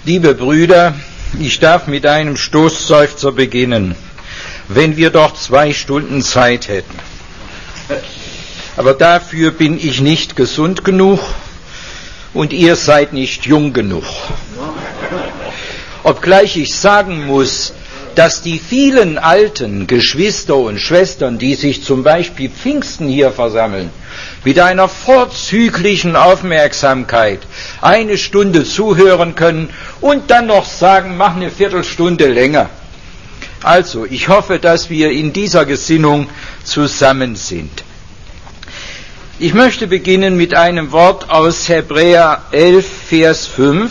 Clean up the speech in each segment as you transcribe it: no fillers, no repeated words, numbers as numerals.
Liebe Brüder, ich darf mit einem Stoßseufzer beginnen, wenn wir doch 2 Stunden Zeit hätten. Aber dafür bin ich nicht gesund genug und ihr seid nicht jung genug. Obgleich ich sagen muss, dass die vielen alten Geschwister und Schwestern, die sich zum Beispiel Pfingsten hier versammeln, mit einer vorzüglichen Aufmerksamkeit 1 Stunde zuhören können und dann noch sagen, mach eine Viertelstunde länger. Also, ich hoffe, dass wir in dieser Gesinnung zusammen sind. Ich möchte beginnen mit einem Wort aus Hebräer 11, Vers 5.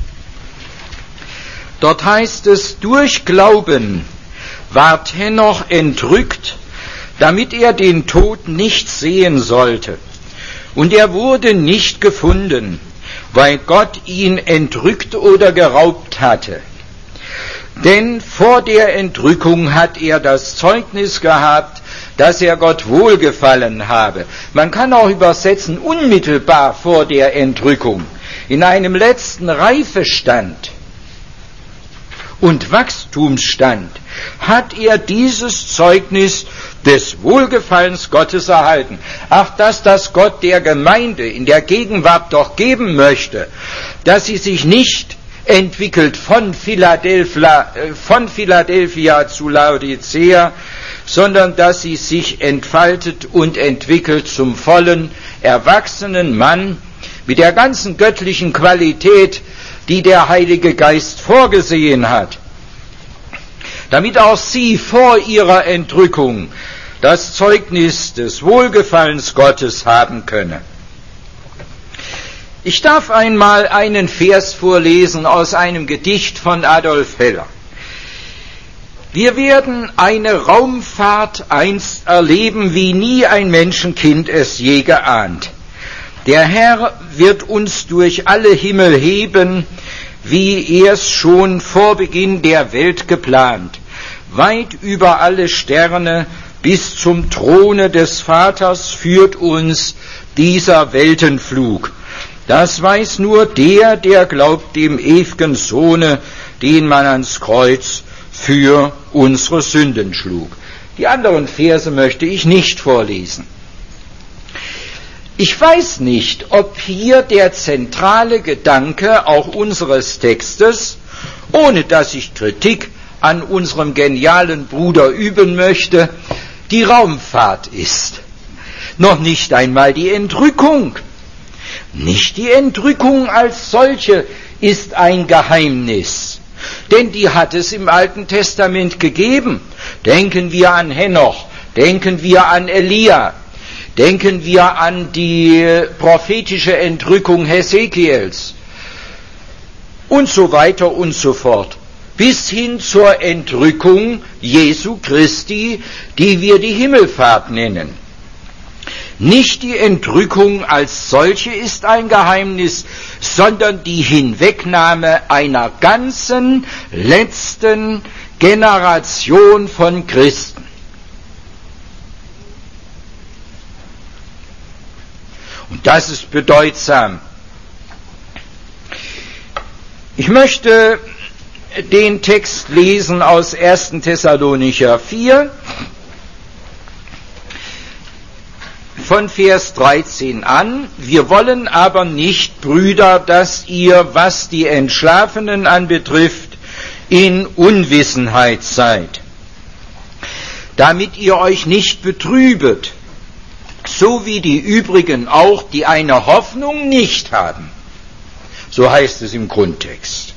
Dort heißt es, durch Glauben ward Henoch entrückt, damit er den Tod nicht sehen sollte. Und er wurde nicht gefunden, weil Gott ihn entrückt oder geraubt hatte. Denn vor der Entrückung hat er das Zeugnis gehabt, dass er Gott wohlgefallen habe. Man kann auch übersetzen, unmittelbar vor der Entrückung, in einem letzten Reifestand und Wachstumsstand, hat er dieses Zeugnis des Wohlgefallens Gottes erhalten. Ach, dass das Gott der Gemeinde in der Gegenwart doch geben möchte, dass sie sich nicht entwickelt von Philadelphia zu Laodicea, sondern dass sie sich entfaltet und entwickelt zum vollen, erwachsenen Mann mit der ganzen göttlichen Qualität, die der Heilige Geist vorgesehen hat, damit auch sie vor ihrer Entrückung das Zeugnis des Wohlgefallens Gottes haben könne. Ich darf einmal einen Vers vorlesen aus einem Gedicht von Adolf Heller. Wir werden eine Raumfahrt einst erleben, wie nie ein Menschenkind es je geahnt. Der Herr wird uns durch alle Himmel heben, wie er es schon vor Beginn der Welt geplant. Weit über alle Sterne bis zum Throne des Vaters führt uns dieser Weltenflug. Das weiß nur der glaubt dem ew'gen Sohne, den man ans Kreuz für unsere Sünden schlug. Die anderen Verse möchte ich nicht vorlesen. Ich weiß nicht, ob hier der zentrale Gedanke auch unseres Textes, ohne dass ich Kritik an unserem genialen Bruder üben möchte, die Raumfahrt ist. Noch nicht einmal die Entrückung. Nicht die Entrückung als solche ist ein Geheimnis, denn die hat es im Alten Testament gegeben. Denken wir an Henoch, denken wir an Elia, denken wir an die prophetische Entrückung Hesekiels und so weiter und so fort, bis hin zur Entrückung Jesu Christi, die wir die Himmelfahrt nennen. Nicht die Entrückung als solche ist ein Geheimnis, sondern die Hinwegnahme einer ganzen letzten Generation von Christen. Und das ist bedeutsam. Ich möchte den Text lesen aus 1. Thessalonicher 4, von Vers 13 an. Wir wollen aber nicht, Brüder, dass ihr, was die Entschlafenen anbetrifft, in Unwissenheit seid, damit ihr euch nicht betrübet, so wie die übrigen auch, die eine Hoffnung nicht haben. So heißt es im Grundtext.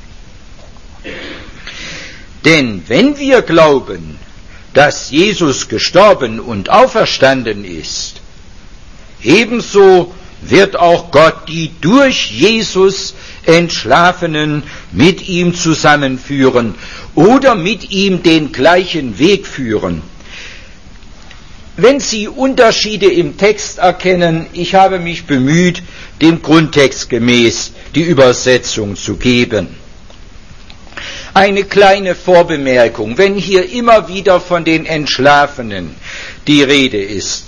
Denn wenn wir glauben, dass Jesus gestorben und auferstanden ist, ebenso wird auch Gott die durch Jesus Entschlafenen mit ihm zusammenführen oder mit ihm den gleichen Weg führen. Wenn Sie Unterschiede im Text erkennen, ich habe mich bemüht, dem Grundtext gemäß die Übersetzung zu geben. Eine kleine Vorbemerkung, wenn hier immer wieder von den Entschlafenen die Rede ist,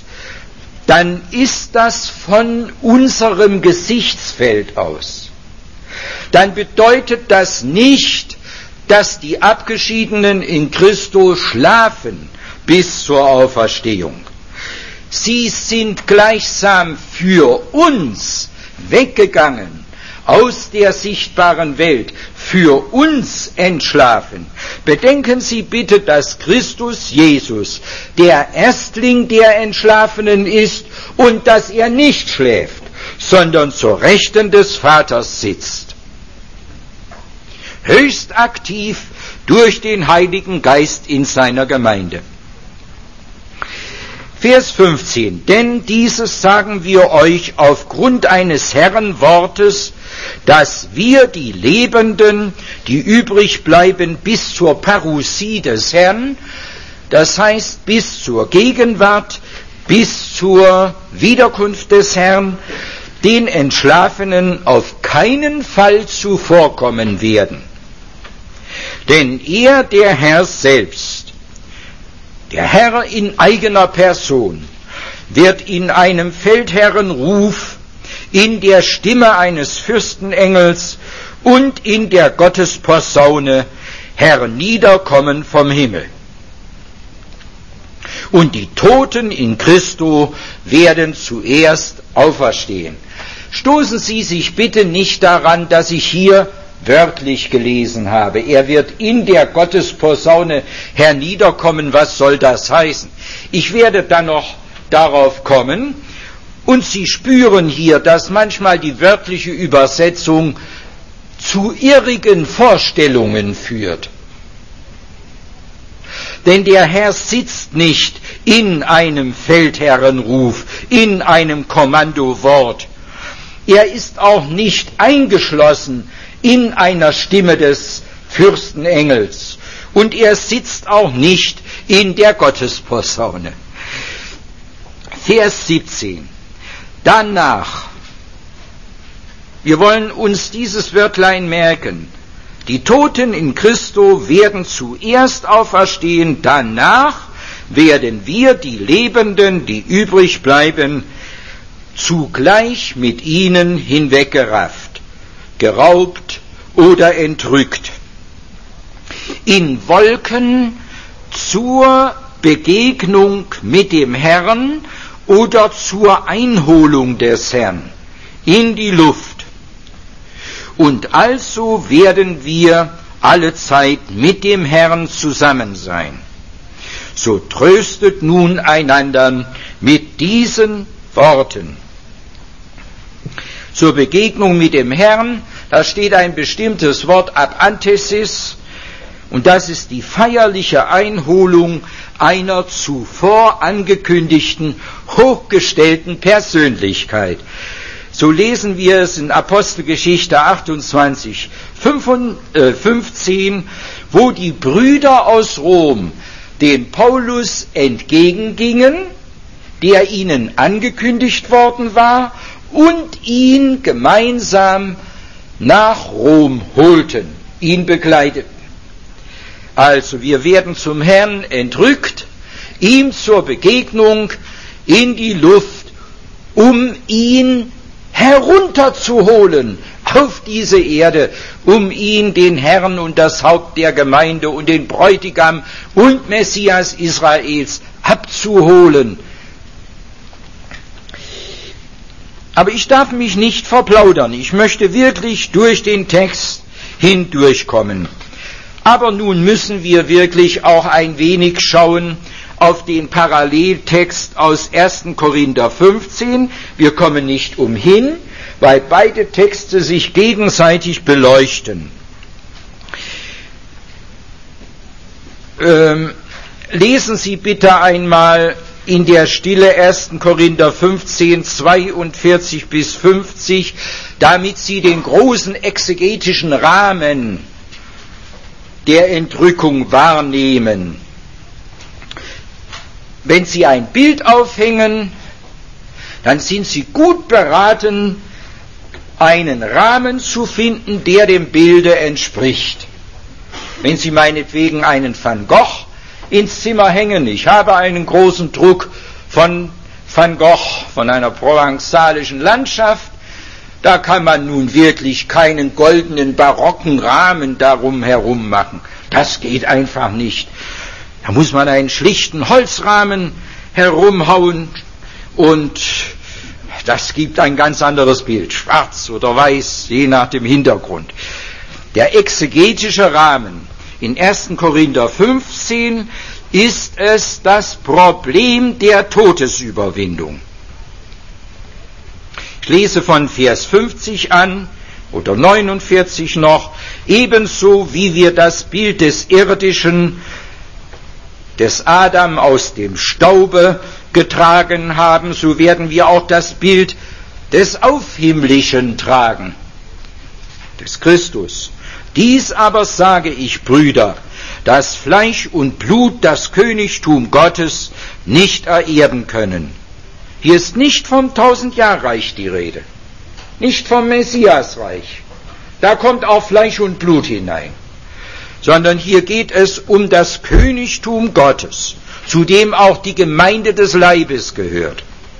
dann ist das von unserem Gesichtsfeld aus. dann bedeutet das nicht, dass die Abgeschiedenen in Christus schlafen bis zur Auferstehung. Sie sind gleichsam für uns weggegangen aus der sichtbaren Welt, für uns entschlafen. Bedenken Sie bitte, dass Christus Jesus der Erstling der Entschlafenen ist und dass er nicht schläft, sondern zur Rechten des Vaters sitzt. Höchst aktiv durch den Heiligen Geist in seiner Gemeinde. Vers 15. Denn dieses sagen wir euch aufgrund eines Herrenwortes, dass wir die Lebenden, die übrig bleiben bis zur Parousie des Herrn, das heißt bis zur Gegenwart, bis zur Wiederkunft des Herrn, den Entschlafenen auf keinen Fall zuvorkommen werden. Denn er, der Herr selbst, der Herr in eigener Person, wird in einem Feldherrenruf, in der Stimme eines Fürstenengels und in der Gottesposaune herniederkommen vom Himmel. Und die Toten in Christo werden zuerst auferstehen. Stoßen Sie sich bitte nicht daran, dass ich hier wörtlich gelesen habe. Er wird in der Gottesposaune herniederkommen. Was soll das heißen? Ich werde dann noch darauf kommen. Und Sie spüren hier, dass manchmal die wörtliche Übersetzung zu irrigen Vorstellungen führt. Denn der Herr sitzt nicht in einem Feldherrenruf, in einem Kommandowort. Er ist auch nicht eingeschlossen in einer Stimme des Fürstenengels. Und er sitzt auch nicht in der Gottesposaune. Vers 17. Danach, wir wollen uns dieses Wörtlein merken, die Toten in Christo werden zuerst auferstehen, danach werden wir, die Lebenden, die übrig bleiben, zugleich mit ihnen hinweggerafft, geraubt oder entrückt, in Wolken zur Begegnung mit dem Herrn oder zur Einholung des Herrn in die Luft. Und also werden wir alle Zeit mit dem Herrn zusammen sein. So tröstet nun einander mit diesen Worten. Zur Begegnung mit dem Herrn, da steht ein bestimmtes Wort Apanthesis, und das ist die feierliche Einholung einer zuvor angekündigten, hochgestellten Persönlichkeit. So lesen wir es in Apostelgeschichte 28, 15, wo die Brüder aus Rom dem Paulus entgegengingen, der ihnen angekündigt worden war, und ihn gemeinsam nach Rom holten, ihn begleiteten. Also wir werden zum Herrn entrückt, ihm zur Begegnung in die Luft, um ihn herunterzuholen auf diese Erde, um ihn, den Herrn und das Haupt der Gemeinde und den Bräutigam und Messias Israels abzuholen. Aber ich darf mich nicht verplaudern. Ich möchte wirklich durch den Text hindurchkommen. Aber nun müssen wir wirklich auch ein wenig schauen auf den Paralleltext aus 1. Korinther 15. Wir kommen nicht umhin, weil beide Texte sich gegenseitig beleuchten. Lesen Sie bitte einmal in der Stille 1. Korinther 15, 42 bis 50, damit Sie den großen exegetischen Rahmen der Entrückung wahrnehmen. Wenn Sie ein Bild aufhängen, dann sind Sie gut beraten, einen Rahmen zu finden, der dem Bilde entspricht. Wenn Sie meinetwegen einen Van Gogh ins Zimmer hängen, ich habe einen großen Druck von Van Gogh, von einer provenzalischen Landschaft, Da kann man nun wirklich keinen goldenen, barocken Rahmen darum herum machen. Das geht einfach nicht. Da muss man einen schlichten Holzrahmen herumhauen und das gibt ein ganz anderes Bild, schwarz oder weiß, je nach dem Hintergrund. Der exegetische Rahmen in 1. Korinther 15 ist es das Problem der Todesüberwindung. Ich lese von Vers 50 an oder 49 noch, ebenso wie wir das Bild des Irdischen, des Adam aus dem Staube getragen haben, so werden wir auch das Bild des Aufhimmlischen tragen, des Christus. Dies aber sage ich, Brüder, dass Fleisch und Blut das Königtum Gottes nicht ererben können. Hier ist nicht vom 1000-Jahr-Reich die Rede, nicht vom Messiasreich. Da kommt auch Fleisch und Blut hinein. Sondern hier geht es um das Königtum Gottes, zu dem auch die Gemeinde des Leibes gehört.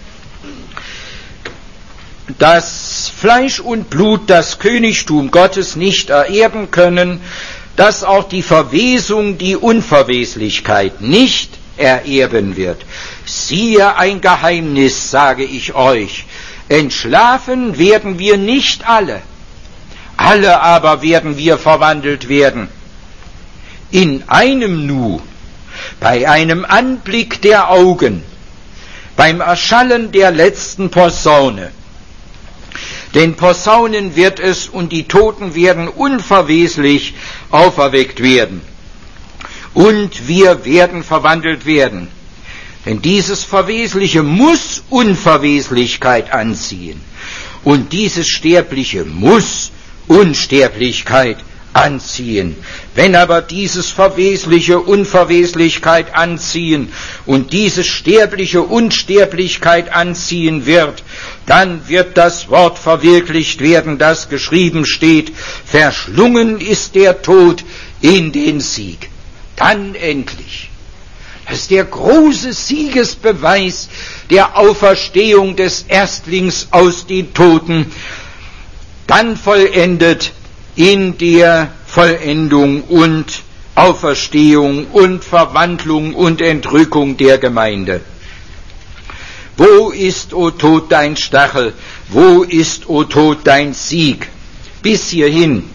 Dass Fleisch und Blut das Königtum Gottes nicht ererben können, dass auch die Verwesung, die Unverweslichkeit nicht ererben wird. Siehe ein Geheimnis, sage ich euch, entschlafen werden wir nicht alle aber werden wir verwandelt werden. In einem Nu, bei einem Anblick der Augen, beim Erschallen der letzten Posaune. Denn Posaunen wird es und die Toten werden unverweslich auferweckt werden. Und wir werden verwandelt werden. Denn dieses Verwesliche muss Unverweslichkeit anziehen. Und dieses Sterbliche muss Unsterblichkeit anziehen. Wenn aber dieses Verwesliche Unverweslichkeit anziehen und dieses Sterbliche Unsterblichkeit anziehen wird, dann wird das Wort verwirklicht werden, das geschrieben steht, verschlungen ist der Tod in den Sieg. Dann endlich. Das ist der große Siegesbeweis der Auferstehung des Erstlings aus den Toten, dann vollendet in der Vollendung und Auferstehung und Verwandlung und Entrückung der Gemeinde. Wo ist, o Tod, dein Stachel? Wo ist, o Tod, dein Sieg? Bis hierhin.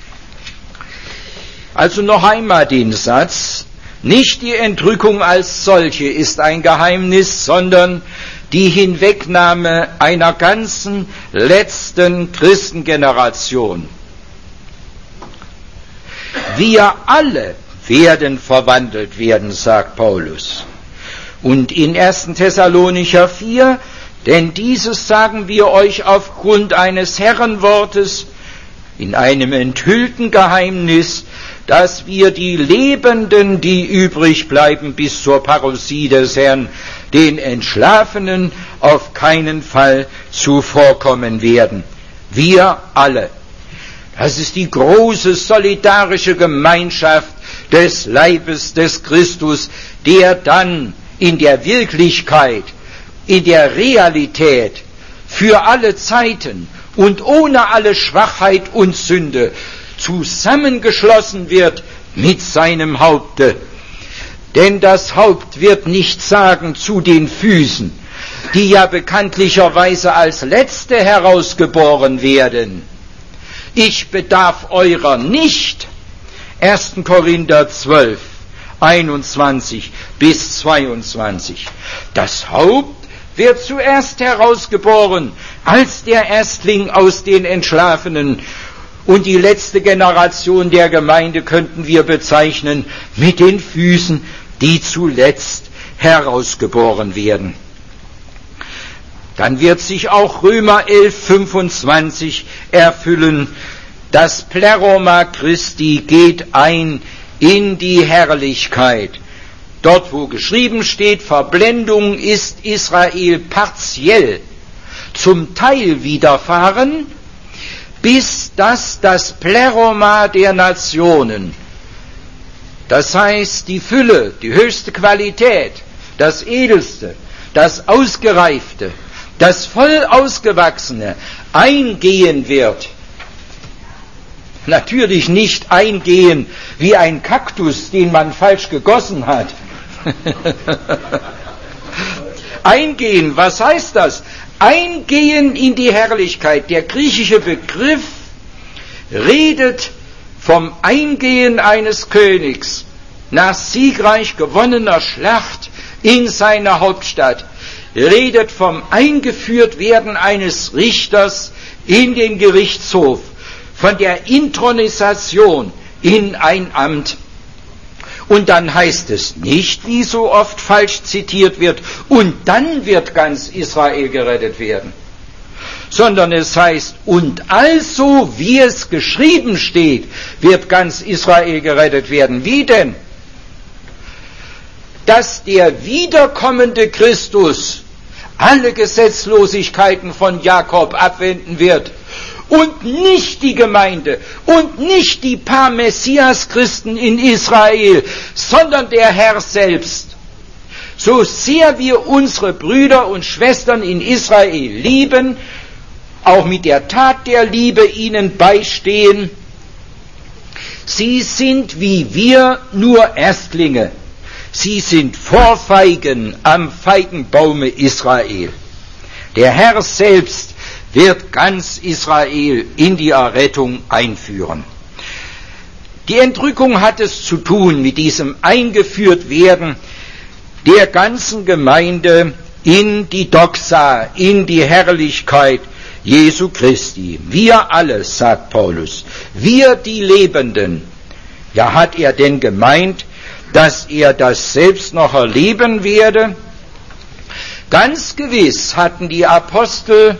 Also noch einmal den Satz, nicht die Entrückung als solche ist ein Geheimnis, sondern die Hinwegnahme einer ganzen letzten Christengeneration. Wir alle werden verwandelt werden, sagt Paulus. Und in 1. Thessalonicher 4, denn dieses sagen wir euch aufgrund eines Herrenwortes in einem enthüllten Geheimnis, dass wir die Lebenden, die übrig bleiben bis zur Parousie des Herrn, den Entschlafenen auf keinen Fall zuvorkommen werden. Wir alle. Das ist die große solidarische Gemeinschaft des Leibes des Christus, der dann in der Wirklichkeit, in der Realität für alle Zeiten und ohne alle Schwachheit und Sünde zusammengeschlossen wird mit seinem Haupte. Denn das Haupt wird nicht sagen zu den Füßen, die ja bekanntlicherweise als Letzte herausgeboren werden: Ich bedarf eurer nicht. 1. Korinther 12, 21 bis 22. Das Haupt wird zuerst herausgeboren als der Erstling aus den Entschlafenen. Und die letzte Generation der Gemeinde könnten wir bezeichnen mit den Füßen, die zuletzt herausgeboren werden. Dann wird sich auch Römer 11, 25 erfüllen. Das Pleroma Christi geht ein in die Herrlichkeit. Dort, wo geschrieben steht, Verblendung ist Israel partiell zum Teil widerfahren, bis dass das Pleroma der Nationen, das heißt die Fülle, die höchste Qualität, das Edelste, das Ausgereifte, das voll ausgewachsene eingehen wird. Natürlich nicht eingehen wie ein Kaktus, den man falsch gegossen hat. Eingehen, was heißt das? Eingehen in die Herrlichkeit. Der griechische Begriff redet vom Eingehen eines Königs nach siegreich gewonnener Schlacht in seiner Hauptstadt. Redet vom Eingeführtwerden eines Richters in den Gerichtshof, von der Inthronisation in ein Amt. Und dann heißt es nicht, wie so oft falsch zitiert wird, und dann wird ganz Israel gerettet werden, sondern es heißt, und also, wie es geschrieben steht, wird ganz Israel gerettet werden. Wie denn? Dass der wiederkommende Christus alle Gesetzlosigkeiten von Jakob abwenden wird und nicht die Gemeinde und nicht die paar Messias-Christen in Israel, sondern der Herr selbst. So sehr wir unsere Brüder und Schwestern in Israel lieben, auch mit der Tat der Liebe ihnen beistehen, sie sind wie wir nur Erstlinge. Sie sind Vorfeigen am Feigenbaume Israel. Der Herr selbst wird ganz Israel in die Errettung einführen. Die Entrückung hat es zu tun mit diesem Eingeführtwerden der ganzen Gemeinde in die Doxa, in die Herrlichkeit Jesu Christi. Wir alle, sagt Paulus, wir die Lebenden. Ja, hat er denn gemeint, dass er das selbst noch erleben werde? Ganz gewiss hatten die Apostel,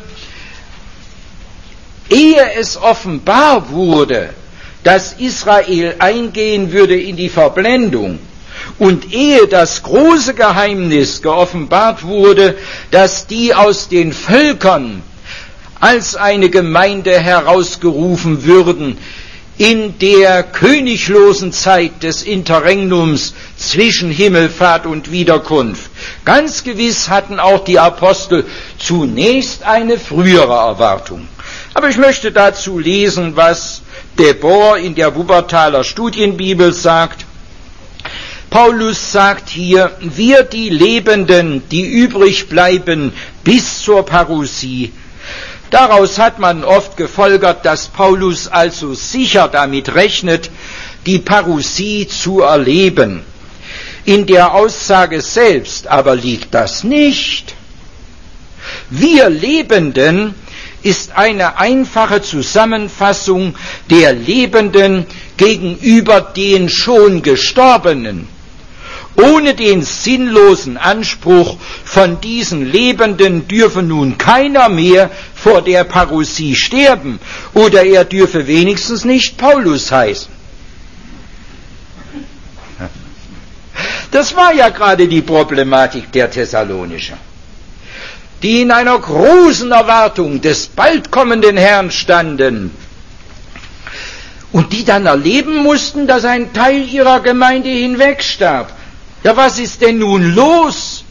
ehe es offenbar wurde, dass Israel eingehen würde in die Verblendung, und ehe das große Geheimnis geoffenbart wurde, dass die aus den Völkern als eine Gemeinde herausgerufen würden, in der königlosen Zeit des Interregnums zwischen Himmelfahrt und Wiederkunft. Ganz gewiss hatten auch die Apostel zunächst eine frühere Erwartung. Aber ich möchte dazu lesen, was de Boer in der Wuppertaler Studienbibel sagt. Paulus sagt hier, wir die Lebenden, die übrig bleiben bis zur Parousie. Daraus hat man oft gefolgert, dass Paulus also sicher damit rechnet, die Parousie zu erleben. In der Aussage selbst aber liegt das nicht. Wir Lebenden ist eine einfache Zusammenfassung der Lebenden gegenüber den schon Gestorbenen. Ohne den sinnlosen Anspruch, von diesen Lebenden dürfe nun keiner mehr vor der Parousie sterben, oder er dürfe wenigstens nicht Paulus heißen. Das war ja gerade die Problematik der Thessalonicher, die in einer großen Erwartung des bald kommenden Herrn standen und die dann erleben mussten, dass ein Teil ihrer Gemeinde hinwegstarb. Ja, was ist denn nun los?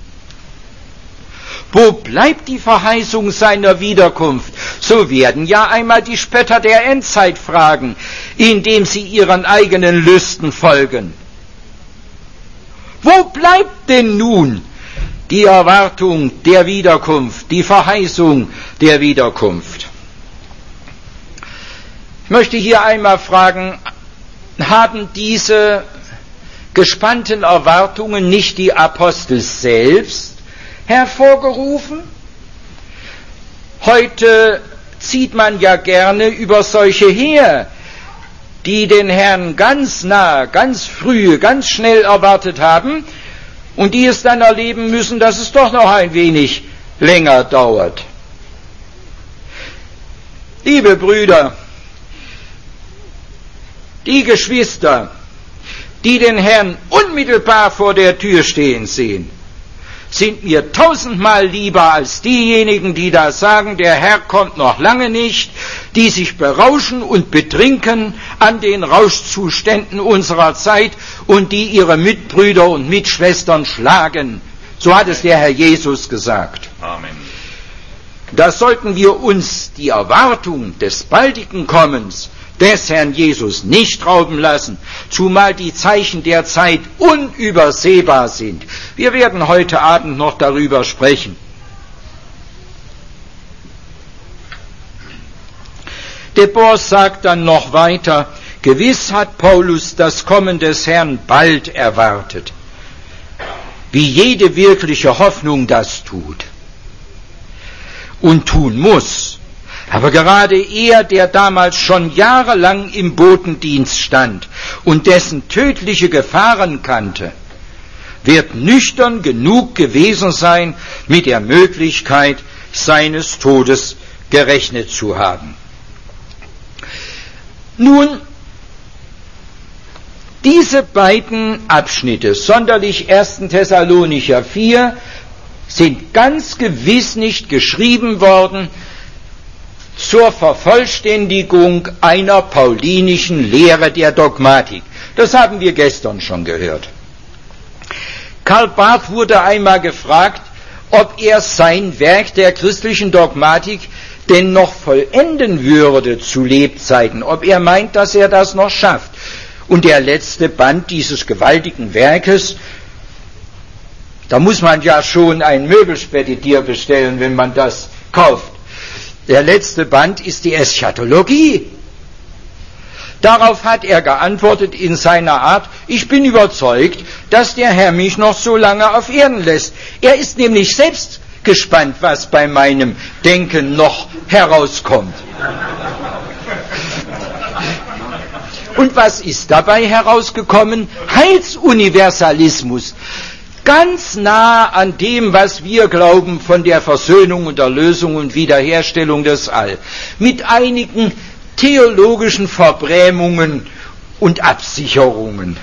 Wo bleibt die Verheißung seiner Wiederkunft? So werden ja einmal die Spötter der Endzeit fragen, indem sie ihren eigenen Lüsten folgen. Wo bleibt denn nun die Erwartung der Wiederkunft, die Verheißung der Wiederkunft? Ich möchte hier einmal fragen, haben diese gespannten Erwartungen nicht die Apostel selbst hervorgerufen? Heute zieht man ja gerne über solche her, die den Herrn ganz nah, ganz früh, ganz schnell erwartet haben und die es dann erleben müssen, dass es doch noch ein wenig länger dauert. Liebe Brüder, die Geschwister, die den Herrn unmittelbar vor der Tür stehen sehen, sind mir 1000-mal lieber als diejenigen, die da sagen, der Herr kommt noch lange nicht, die sich berauschen und betrinken an den Rauschzuständen unserer Zeit und die ihre Mitbrüder und Mitschwestern schlagen. So hat es der Herr Jesus gesagt. Amen. Da sollten wir uns die Erwartung des baldigen Kommens des Herrn Jesus nicht rauben lassen, zumal die Zeichen der Zeit unübersehbar sind. Wir werden heute Abend noch darüber sprechen. De Boer sagt dann noch weiter, gewiss hat Paulus das Kommen des Herrn bald erwartet, wie jede wirkliche Hoffnung das tut und tun muss. Aber gerade er, der damals schon jahrelang im Botendienst stand und dessen tödliche Gefahren kannte, wird nüchtern genug gewesen sein, mit der Möglichkeit seines Todes gerechnet zu haben. Nun, diese beiden Abschnitte, sonderlich 1. Thessalonicher 4, sind ganz gewiss nicht geschrieben worden zur Vervollständigung einer paulinischen Lehre der Dogmatik. Das haben wir gestern schon gehört. Karl Barth wurde einmal gefragt, ob er sein Werk der christlichen Dogmatik denn noch vollenden würde zu Lebzeiten, ob er meint, dass er das noch schafft. Und der letzte Band dieses gewaltigen Werkes, da muss man ja schon ein Möbelspediteur bestellen, wenn man das kauft. Der letzte Band ist die Eschatologie. Darauf hat er geantwortet in seiner Art, ich bin überzeugt, dass der Herr mich noch so lange auf Erden lässt. Er ist nämlich selbst gespannt, was bei meinem Denken noch herauskommt. Und was ist dabei herausgekommen? Heilsuniversalismus. Ganz nah an dem, was wir glauben von der Versöhnung und Erlösung und Wiederherstellung des All. Mit einigen theologischen Verbrämungen und Absicherungen.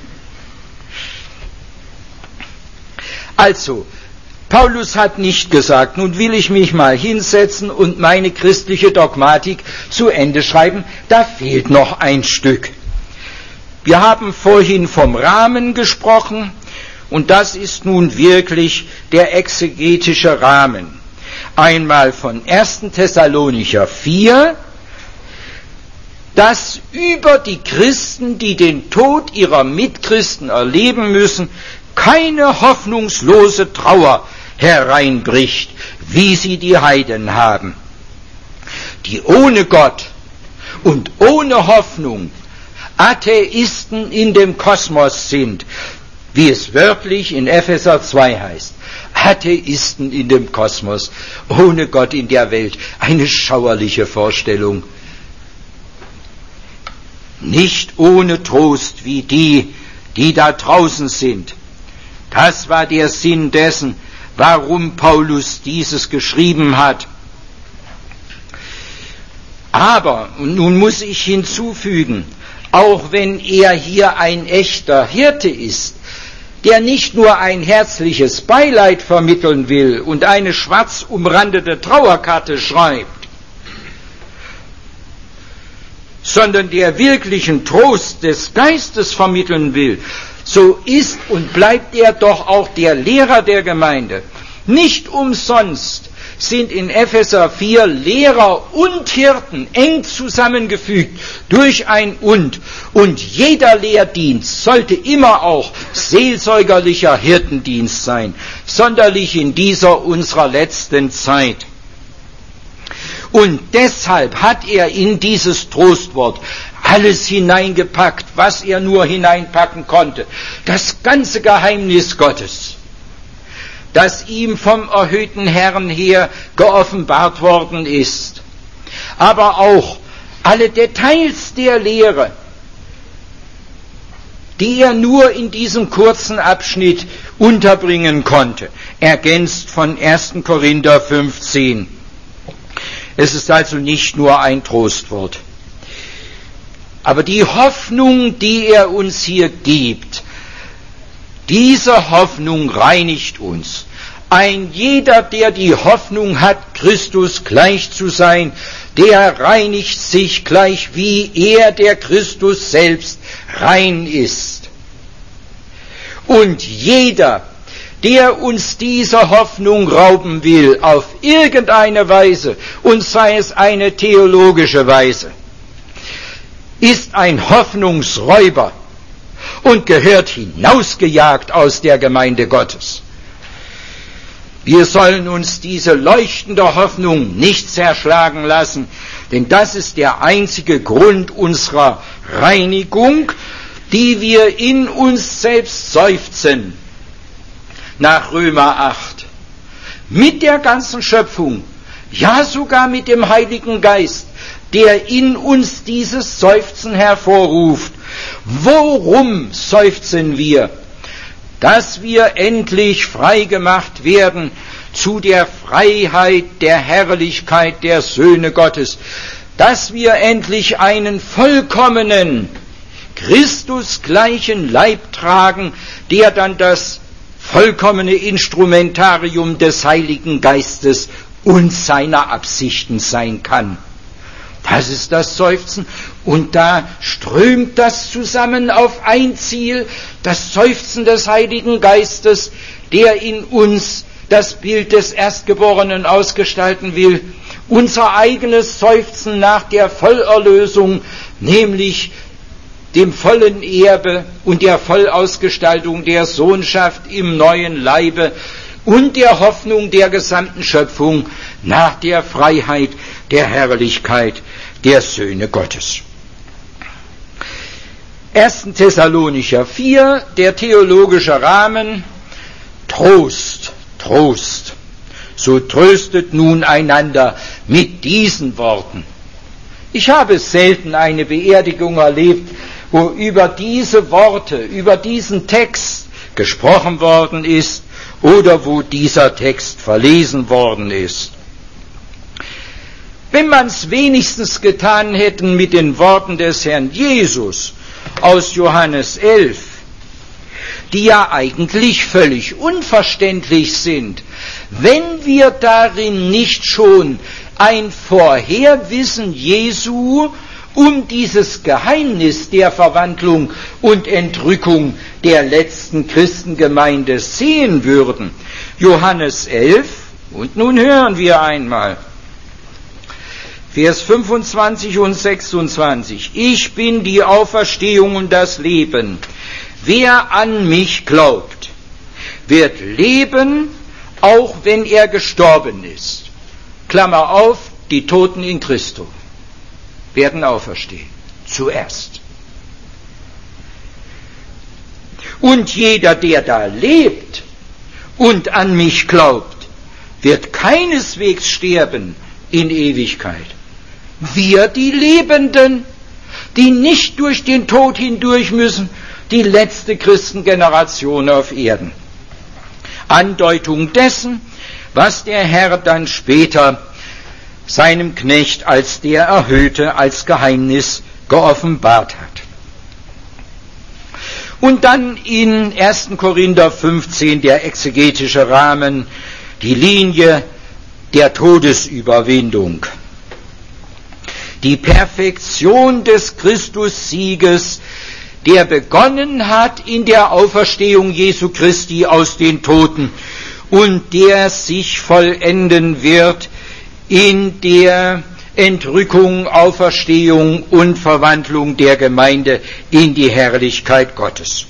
Also, Paulus hat nicht gesagt, nun will ich mich mal hinsetzen und meine christliche Dogmatik zu Ende schreiben, da fehlt noch ein Stück. Wir haben vorhin vom Rahmen gesprochen und das ist nun wirklich der exegetische Rahmen. Einmal von 1. Thessalonicher 4, dass über die Christen, die den Tod ihrer Mitchristen erleben müssen, keine hoffnungslose Trauer hereinbricht, wie sie die Heiden haben, die ohne Gott und ohne Hoffnung Atheisten in dem Kosmos sind, wie es wörtlich in Epheser 2 heißt. Atheisten in dem Kosmos, ohne Gott in der Welt, eine schauerliche Vorstellung. Nicht ohne Trost wie die, die da draußen sind. Das war der Sinn dessen, warum Paulus dieses geschrieben hat. Aber, und nun muss ich hinzufügen, auch wenn er hier ein echter Hirte ist, der nicht nur ein herzliches Beileid vermitteln will und eine schwarz umrandete Trauerkarte schreibt, sondern der wirklichen Trost des Geistes vermitteln will, so ist und bleibt er doch auch der Lehrer der Gemeinde. Nicht umsonst sind in Epheser 4 Lehrer und Hirten eng zusammengefügt durch ein Und jeder Lehrdienst sollte immer auch seelsorgerlicher Hirtendienst sein, sonderlich in dieser unserer letzten Zeit. Und deshalb hat er in dieses Trostwort alles hineingepackt, was er nur hineinpacken konnte. Das ganze Geheimnis Gottes, das ihm vom erhöhten Herrn her geoffenbart worden ist. Aber auch alle Details der Lehre, die er nur in diesem kurzen Abschnitt unterbringen konnte, ergänzt von 1. Korinther 15. Es ist also nicht nur ein Trostwort. Aber die Hoffnung, die er uns hier gibt, diese Hoffnung reinigt uns. Ein jeder, der die Hoffnung hat, Christus gleich zu sein, der reinigt sich gleich, wie er, der Christus selbst, rein ist. Und jeder, der uns diese Hoffnung rauben will, auf irgendeine Weise, und sei es eine theologische Weise, ist ein Hoffnungsräuber und gehört hinausgejagt aus der Gemeinde Gottes. Wir sollen uns diese leuchtende Hoffnung nicht zerschlagen lassen, denn das ist der einzige Grund unserer Reinigung, die wir in uns selbst seufzen. Nach Römer 8. Mit der ganzen Schöpfung, ja sogar mit dem Heiligen Geist, der in uns dieses Seufzen hervorruft. Worum seufzen wir? Dass wir endlich frei gemacht werden zu der Freiheit der Herrlichkeit der Söhne Gottes, dass wir endlich einen vollkommenen, Christusgleichen Leib tragen, der dann das vollkommene Instrumentarium des Heiligen Geistes und seiner Absichten sein kann. Das ist das Seufzen, und da strömt das zusammen auf ein Ziel, das Seufzen des Heiligen Geistes, der in uns das Bild des Erstgeborenen ausgestalten will, unser eigenes Seufzen nach der Vollerlösung, nämlich dem vollen Erbe und der Vollausgestaltung der Sohnschaft im neuen Leibe und der Hoffnung der gesamten Schöpfung nach der Freiheit der Herrlichkeit der Söhne Gottes. 1. Thessalonicher 4, der theologische Rahmen, Trost, Trost. So tröstet nun einander mit diesen Worten. Ich habe selten eine Beerdigung erlebt, wo über diese Worte, über diesen Text gesprochen worden ist oder wo dieser Text verlesen worden ist. Wenn man es wenigstens getan hätten mit den Worten des Herrn Jesus aus Johannes 11, die ja eigentlich völlig unverständlich sind, wenn wir darin nicht schon ein Vorherwissen Jesu um dieses Geheimnis der Verwandlung und Entrückung der letzten Christengemeinde sehen würden. Johannes 11, und nun hören wir einmal, Vers 25 und 26. Ich bin die Auferstehung und das Leben. Wer an mich glaubt, wird leben, auch wenn er gestorben ist. Klammer auf, die Toten in Christo werden auferstehen. Zuerst. Und jeder, der da lebt und an mich glaubt, wird keineswegs sterben in Ewigkeit. Wir, die Lebenden, die nicht durch den Tod hindurch müssen, die letzte Christengeneration auf Erden. Andeutung dessen, was der Herr dann später seinem Knecht als der Erhöhte, als Geheimnis geoffenbart hat. Und dann in 1. Korinther 15 der exegetische Rahmen, die Linie der Todesüberwindung. Die Perfektion des Christussieges, der begonnen hat in der Auferstehung Jesu Christi aus den Toten und der sich vollenden wird in der Entrückung, Auferstehung und Verwandlung der Gemeinde in die Herrlichkeit Gottes.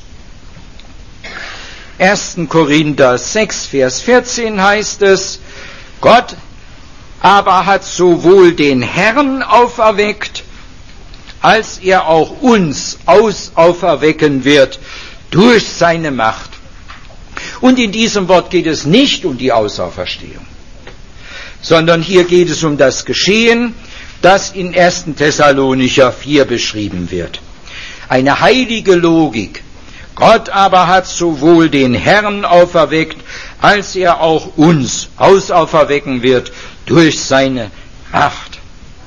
1. Korinther 6, Vers 14 heißt es, Gott aber hat sowohl den Herrn auferweckt, als er auch uns auferwecken wird durch seine Macht. Und in diesem Wort geht es nicht um die Auferstehung, sondern hier geht es um das Geschehen, das in 1. Thessalonicher 4 beschrieben wird. Eine heilige Logik. Gott aber hat sowohl den Herrn auferweckt, als er auch uns auferwecken wird durch seine Macht.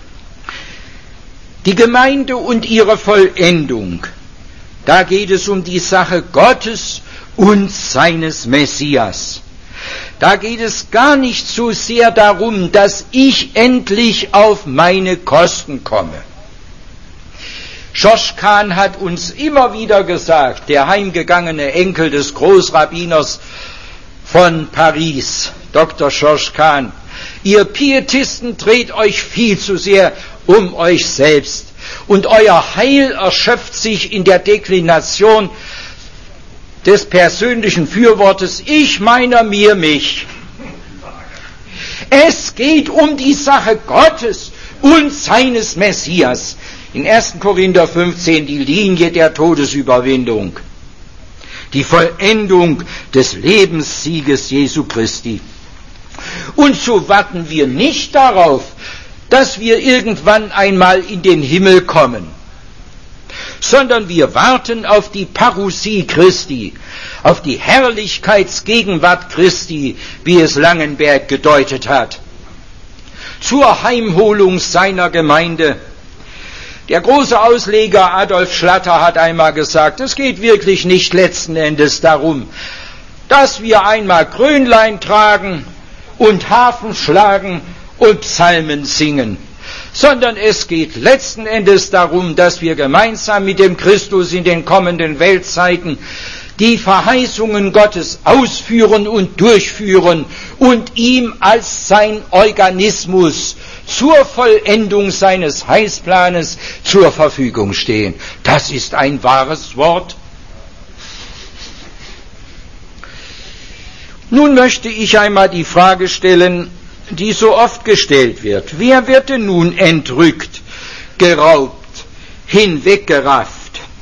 Die Gemeinde und ihre Vollendung, da geht es um die Sache Gottes und seines Messias. Da geht es gar nicht so sehr darum, dass ich endlich auf meine Kosten komme. Josh Kahn hat uns immer wieder gesagt, der heimgegangene Enkel des Großrabbiners von Paris, Dr. Georges Kahn: Ihr Pietisten dreht euch viel zu sehr um euch selbst und euer Heil erschöpft sich in der Deklination des persönlichen Fürwortes ich, meiner, mir, mich. Es geht um die Sache Gottes und seines Messias. In 1. Korinther 15 die Linie der Todesüberwindung, die Vollendung des Lebenssieges Jesu Christi. Und so warten wir nicht darauf, dass wir irgendwann einmal in den Himmel kommen, sondern wir warten auf die Parousie Christi, auf die Herrlichkeitsgegenwart Christi, wie es Langenberg gedeutet hat, zur Heimholung seiner Gemeinde. Der große Ausleger Adolf Schlatter hat einmal gesagt, es geht wirklich nicht letzten Endes darum, dass wir einmal Krönlein tragen und Harfen schlagen und Psalmen singen, sondern es geht letzten Endes darum, dass wir gemeinsam mit dem Christus in den kommenden Weltzeiten die Verheißungen Gottes ausführen und durchführen und ihm als sein Organismus zur Vollendung seines Heilsplanes zur Verfügung stehen. Das ist ein wahres Wort. Nun möchte ich einmal die Frage stellen, die so oft gestellt wird: Wer wird denn nun entrückt, geraubt, hinweggerafft?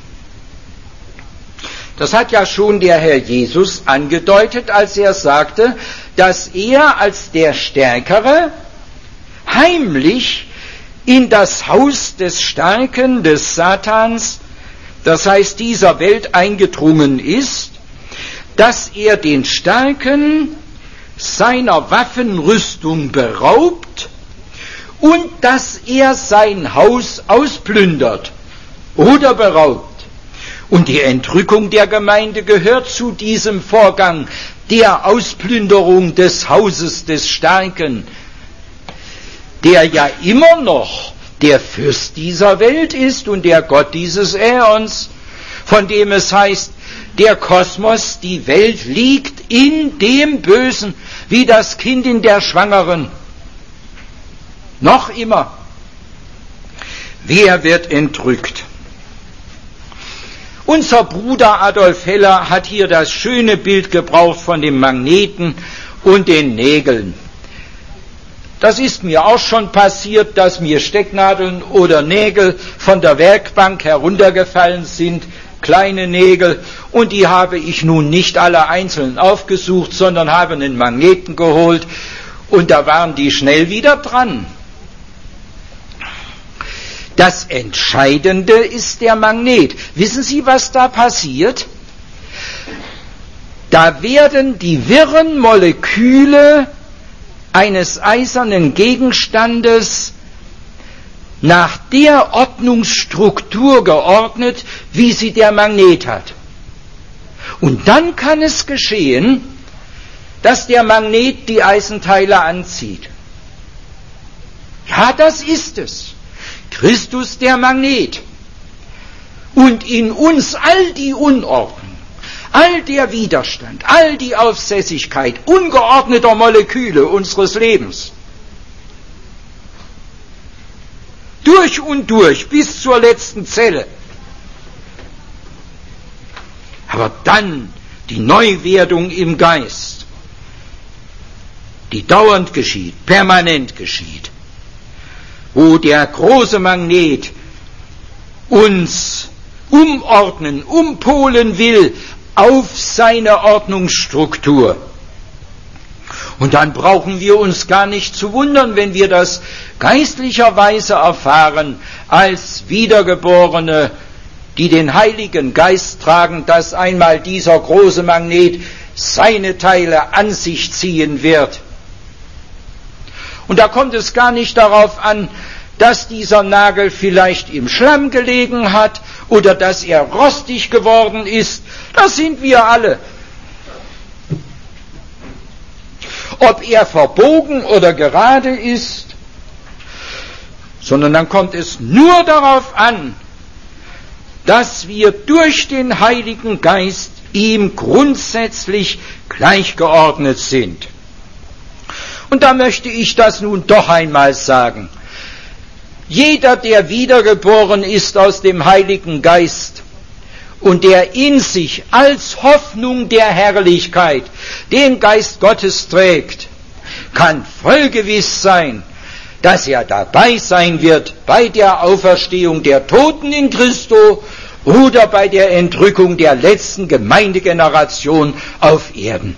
Das hat ja schon der Herr Jesus angedeutet, als er sagte, dass er als der Stärkere heimlich in das Haus des Starken, des Satans, das heißt dieser Welt, eingedrungen ist, dass er den Starken seiner Waffenrüstung beraubt und dass er sein Haus ausplündert oder beraubt. Und die Entrückung der Gemeinde gehört zu diesem Vorgang der Ausplünderung des Hauses des Starken, der ja immer noch der Fürst dieser Welt ist und der Gott dieses Äons, von dem es heißt, der Kosmos, die Welt liegt in dem Bösen, wie das Kind in der Schwangeren. Noch immer. Wer wird entrückt? Unser Bruder Adolf Heller hat hier das schöne Bild gebraucht von dem Magneten und den Nägeln. Das ist mir auch schon passiert, dass mir Stecknadeln oder Nägel von der Werkbank heruntergefallen sind, kleine Nägel, und die habe ich nun nicht alle einzeln aufgesucht, sondern habe einen Magneten geholt und da waren die schnell wieder dran. Das Entscheidende ist der Magnet. Wissen Sie, was da passiert? Da werden die wirren Moleküle eines eisernen Gegenstandes nach der Ordnungsstruktur geordnet, wie sie der Magnet hat. Und dann kann es geschehen, dass der Magnet die Eisenteile anzieht. Ja, das ist es. Christus der Magnet. Und in uns all die Unordnung, all der Widerstand, all die Aufsässigkeit ungeordneter Moleküle unseres Lebens, durch und durch bis zur letzten Zelle. Aber dann die Neuwerdung im Geist, die dauernd geschieht, permanent geschieht, wo der große Magnet uns umordnen, umpolen will auf seine Ordnungsstruktur. Und dann brauchen wir uns gar nicht zu wundern, wenn wir das geistlicherweise erfahren, als Wiedergeborene, die den Heiligen Geist tragen, dass einmal dieser große Magnet seine Teile an sich ziehen wird. Und da kommt es gar nicht darauf an, dass dieser Nagel vielleicht im Schlamm gelegen hat oder dass er rostig geworden ist. Das sind wir alle. Ob er verbogen oder gerade ist, sondern dann kommt es nur darauf an, dass wir durch den Heiligen Geist ihm grundsätzlich gleichgeordnet sind. Und da möchte ich das nun doch einmal sagen. Jeder, der wiedergeboren ist aus dem Heiligen Geist und der in sich als Hoffnung der Herrlichkeit den Geist Gottes trägt, kann voll gewiss sein, dass er dabei sein wird bei der Auferstehung der Toten in Christo oder bei der Entrückung der letzten Gemeindegeneration auf Erden.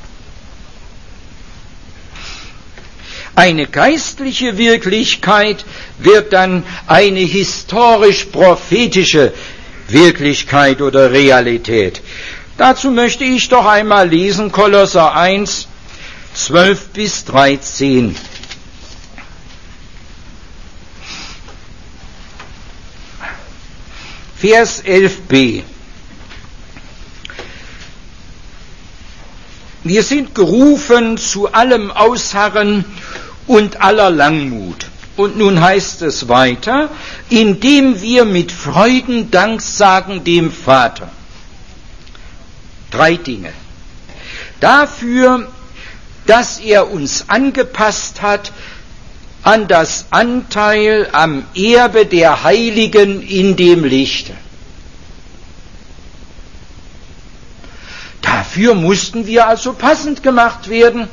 Eine geistliche Wirklichkeit wird dann eine historisch-prophetische Wirklichkeit oder Realität. Dazu möchte ich doch einmal lesen, Kolosser 1, 12 bis 13. Vers 11b. Wir sind gerufen zu allem Ausharren und aller Langmut. Und nun heißt es weiter, indem wir mit Freuden Dank sagen dem Vater. 3 Dinge. Dafür, dass er uns angepasst hat an das Anteil am Erbe der Heiligen in dem Lichte. Dafür mussten wir also passend gemacht werden,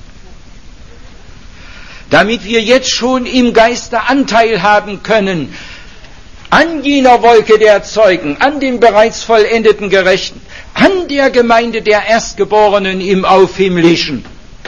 damit wir jetzt schon im Geiste Anteil haben können an jener Wolke der Zeugen, an dem bereits vollendeten Gerechten, an der Gemeinde der Erstgeborenen im Aufhimmlischen.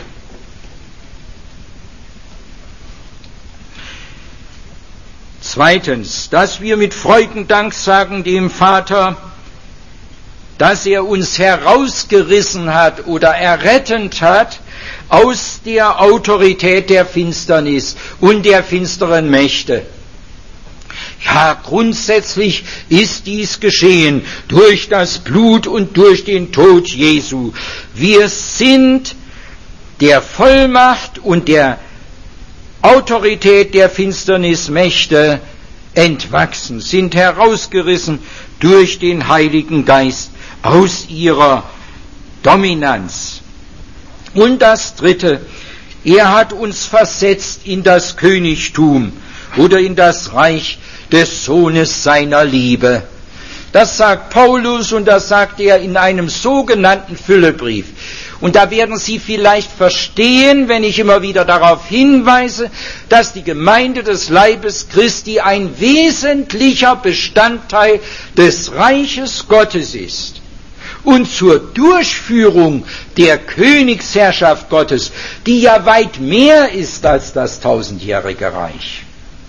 Zweitens, dass wir mit Freuden Dank sagen dem Vater, dass er uns herausgerissen hat oder errettend hat aus der Autorität der Finsternis und der finsteren Mächte. Ja, grundsätzlich ist dies geschehen durch das Blut und durch den Tod Jesu. Wir sind der Vollmacht und der Autorität der Finsternismächte entwachsen, sind herausgerissen durch den Heiligen Geist aus ihrer Dominanz. Und das Dritte, er hat uns versetzt in das Königtum oder in das Reich des Sohnes seiner Liebe. Das sagt Paulus und das sagt er in einem sogenannten Füllebrief. Und da werden Sie vielleicht verstehen, wenn ich immer wieder darauf hinweise, dass die Gemeinde des Leibes Christi ein wesentlicher Bestandteil des Reiches Gottes ist. Und zur Durchführung der Königsherrschaft Gottes, die ja weit mehr ist als das 1000-jährige Reich.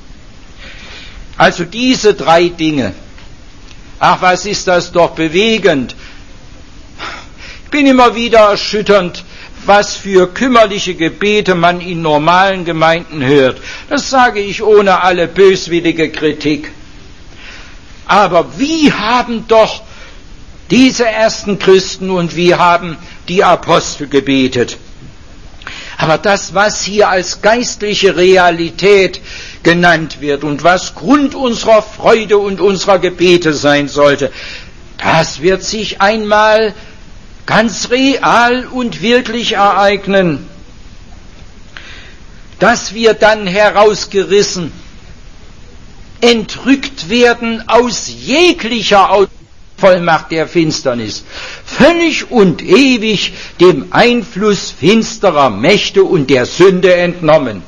Also diese 3 Dinge. Ach, was ist das doch bewegend. Ich bin immer wieder erschütternd, was für kümmerliche Gebete man in normalen Gemeinden hört. Das sage ich ohne alle böswillige Kritik. Aber wie haben doch diese ersten Christen und wie haben die Apostel gebetet? Aber das, was hier als geistliche Realität genannt wird und was Grund unserer Freude und unserer Gebete sein sollte, das wird sich einmal ganz real und wirklich ereignen, dass wir dann herausgerissen, entrückt werden aus jeglicher Vollmacht der Finsternis, völlig und ewig dem Einfluss finsterer Mächte und der Sünde entnommen.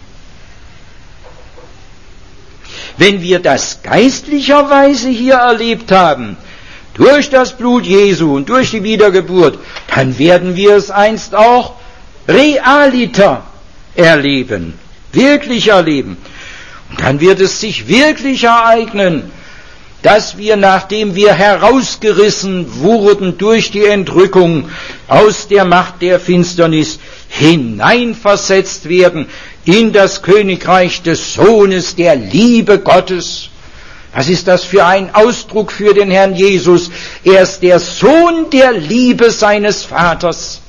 Wenn wir das geistlicherweise hier erlebt haben, durch das Blut Jesu und durch die Wiedergeburt, dann werden wir es einst auch realiter erleben, wirklich erleben. Und dann wird es sich wirklich ereignen, dass wir, nachdem wir herausgerissen wurden durch die Entrückung aus der Macht der Finsternis, hineinversetzt werden in das Königreich des Sohnes der Liebe Gottes. Was ist das für ein Ausdruck für den Herrn Jesus? Er ist der Sohn der Liebe seines Vaters.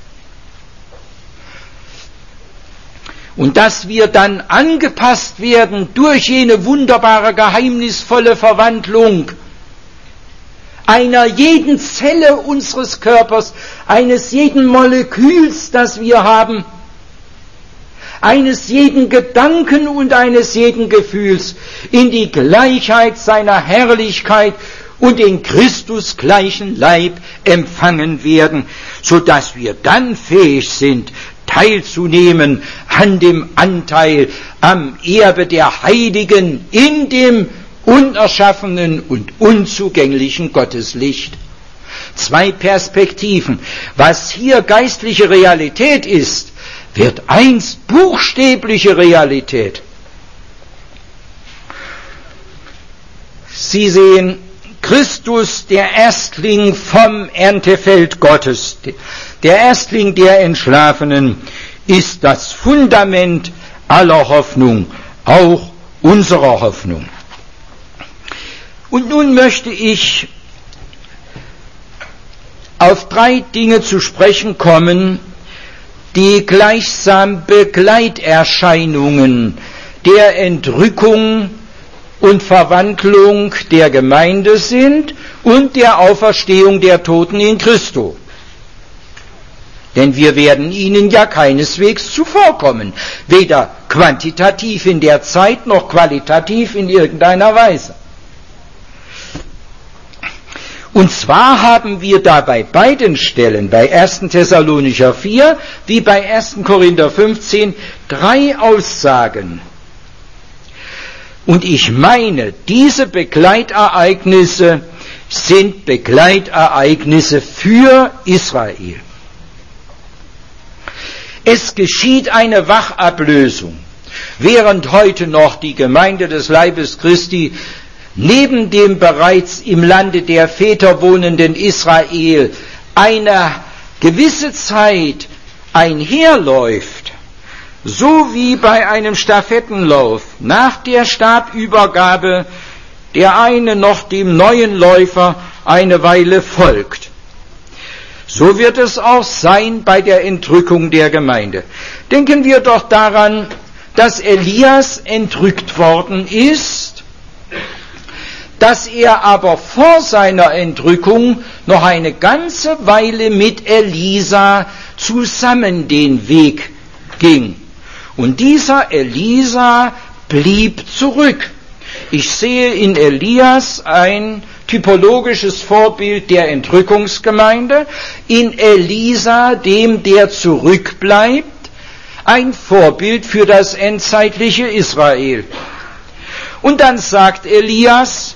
Und dass wir dann angepasst werden durch jene wunderbare, geheimnisvolle Verwandlung einer jeden Zelle unseres Körpers, eines jeden Moleküls, das wir haben, eines jeden Gedanken und eines jeden Gefühls in die Gleichheit seiner Herrlichkeit und den Christusgleichen Leib empfangen werden, so dass wir dann fähig sind, teilzunehmen an dem Anteil am Erbe der Heiligen in dem unerschaffenen und unzugänglichen Gotteslicht. Zwei Perspektiven. Was hier geistliche Realität ist, wird einst buchstäbliche Realität. Sie sehen, Christus, der Erstling vom Erntefeld Gottes, der Erstling der Entschlafenen, ist das Fundament aller Hoffnung, auch unserer Hoffnung. Und nun möchte ich auf 3 Dinge zu sprechen kommen, die gleichsam Begleiterscheinungen der Entrückung und Verwandlung der Gemeinde sind und der Auferstehung der Toten in Christo. Denn wir werden ihnen ja keineswegs zuvorkommen, weder quantitativ in der Zeit noch qualitativ in irgendeiner Weise. Und zwar haben wir da bei beiden Stellen, bei 1. Thessalonicher 4 wie bei 1. Korinther 15, 3 Aussagen. Und ich meine, diese Begleitereignisse sind Begleitereignisse für Israel. Es geschieht eine Wachablösung, während heute noch die Gemeinde des Leibes Christi neben dem bereits im Lande der Väter wohnenden Israel eine gewisse Zeit einherläuft, so wie bei einem Stafettenlauf nach der Stabübergabe der eine noch dem neuen Läufer eine Weile folgt. So wird es auch sein bei der Entrückung der Gemeinde. Denken wir doch daran, dass Elias entrückt worden ist, dass er aber vor seiner Entrückung noch eine ganze Weile mit Elisa zusammen den Weg ging. Und dieser Elisa blieb zurück. Ich sehe in Elias ein typologisches Vorbild der Entrückungsgemeinde, in Elisa, dem der zurückbleibt, ein Vorbild für das endzeitliche Israel. Und dann sagt Elias,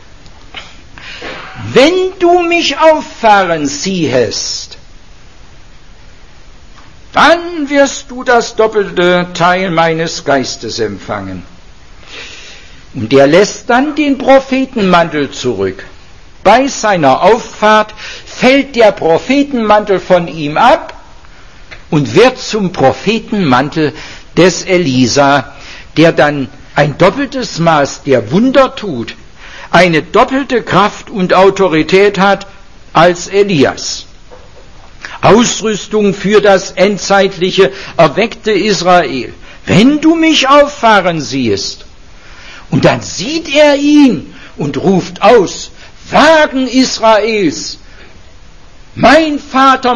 wenn du mich auffahren siehest, dann wirst du das doppelte Teil meines Geistes empfangen. Und er lässt dann den Prophetenmantel zurück. Bei seiner Auffahrt fällt der Prophetenmantel von ihm ab und wird zum Prophetenmantel des Elisa, der dann ein doppeltes Maß der Wunder tut, eine doppelte Kraft und Autorität hat als Elias. Ausrüstung für das endzeitliche, erweckte Israel. Wenn du mich auffahren siehst, und dann sieht er ihn und ruft aus, Wagen Israels, mein Vater,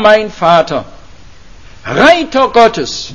Reiter Gottes.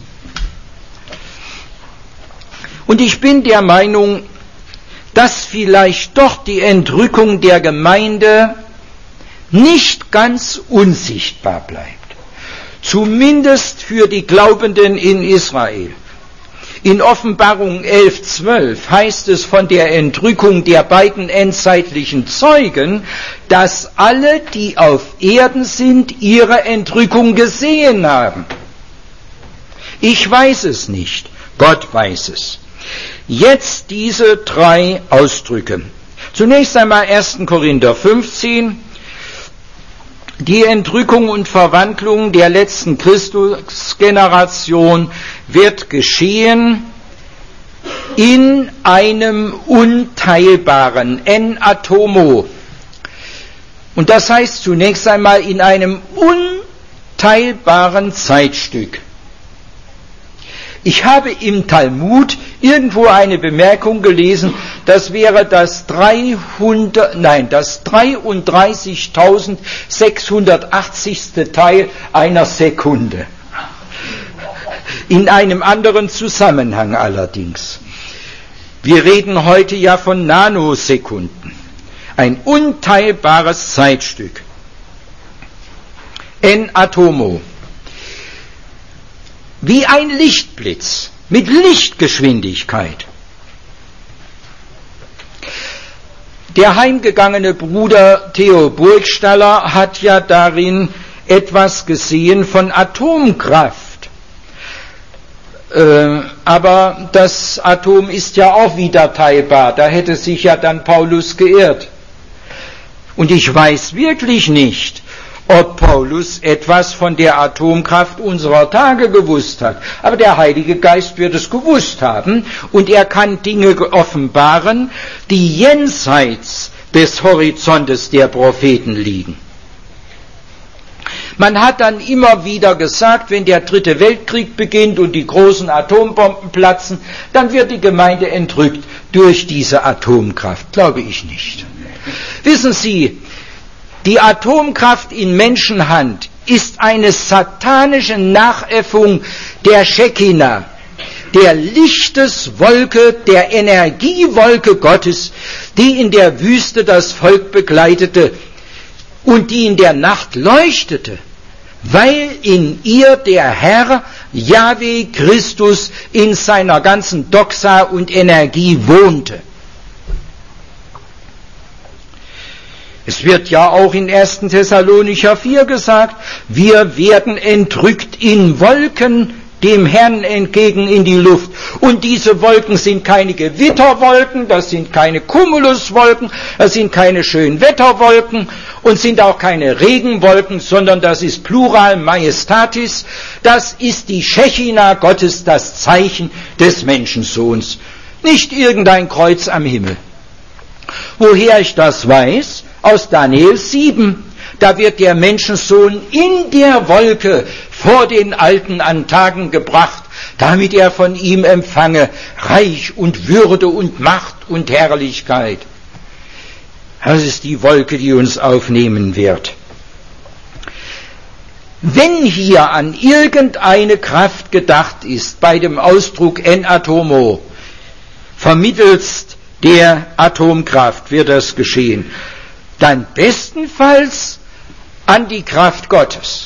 Und ich bin der Meinung, dass vielleicht doch die Entrückung der Gemeinde nicht ganz unsichtbar bleibt. Zumindest für die Glaubenden in Israel. In Offenbarung 11,12 heißt es von der Entrückung der beiden endzeitlichen Zeugen, dass alle, die auf Erden sind, ihre Entrückung gesehen haben. Ich weiß es nicht, Gott weiß es. Jetzt diese 3 Ausdrücke. Zunächst einmal 1. Korinther 15, die Entrückung und Verwandlung der letzten Christusgeneration wird geschehen in einem unteilbaren, en atomo. Und das heißt zunächst einmal in einem unteilbaren Zeitstück. Ich habe im Talmud irgendwo eine Bemerkung gelesen, das wäre das 33.680. Teil einer Sekunde. In einem anderen Zusammenhang allerdings. Wir reden heute ja von Nanosekunden. Ein unteilbares Zeitstück. En atomo. Wie ein Lichtblitz mit Lichtgeschwindigkeit. Der heimgegangene Bruder Theo Burgstaller hat ja darin etwas gesehen von Atomkraft. Aber das Atom ist ja auch wieder teilbar. Da hätte sich ja dann Paulus geirrt. Und ich weiß wirklich nicht, ob Paulus etwas von der Atomkraft unserer Tage gewusst hat. Aber der Heilige Geist wird es gewusst haben und er kann Dinge offenbaren, die jenseits des Horizontes der Propheten liegen. Man hat dann immer wieder gesagt, wenn der Dritte Weltkrieg beginnt und die großen Atombomben platzen, dann wird die Gemeinde entrückt durch diese Atomkraft. Glaube ich nicht. Wissen Sie, die Atomkraft in Menschenhand ist eine satanische Nachäffung der Shekinah, der Lichteswolke, der Energiewolke Gottes, die in der Wüste das Volk begleitete und die in der Nacht leuchtete, weil in ihr der Herr, Jahwe Christus, in seiner ganzen Doxa und Energie wohnte. Es wird ja auch in 1. Thessalonicher 4 gesagt, wir werden entrückt in Wolken dem Herrn entgegen in die Luft. Und diese Wolken sind keine Gewitterwolken, das sind keine Cumuluswolken, das sind keine Schönwetterwolken und sind auch keine Regenwolken, sondern das ist Plural Majestatis, das ist die Shekinah Gottes, das Zeichen des Menschensohns, nicht irgendein Kreuz am Himmel. Woher ich das weiß? Aus Daniel 7. Da wird der Menschensohn in der Wolke vor den Alten an Tagen gebracht, damit er von ihm empfange Reich und Würde und Macht und Herrlichkeit. Das ist die Wolke, die uns aufnehmen wird. Wenn hier an irgendeine Kraft gedacht ist, bei dem Ausdruck en atomo, vermittelst der Atomkraft wird das geschehen, dann bestenfalls an die Kraft Gottes,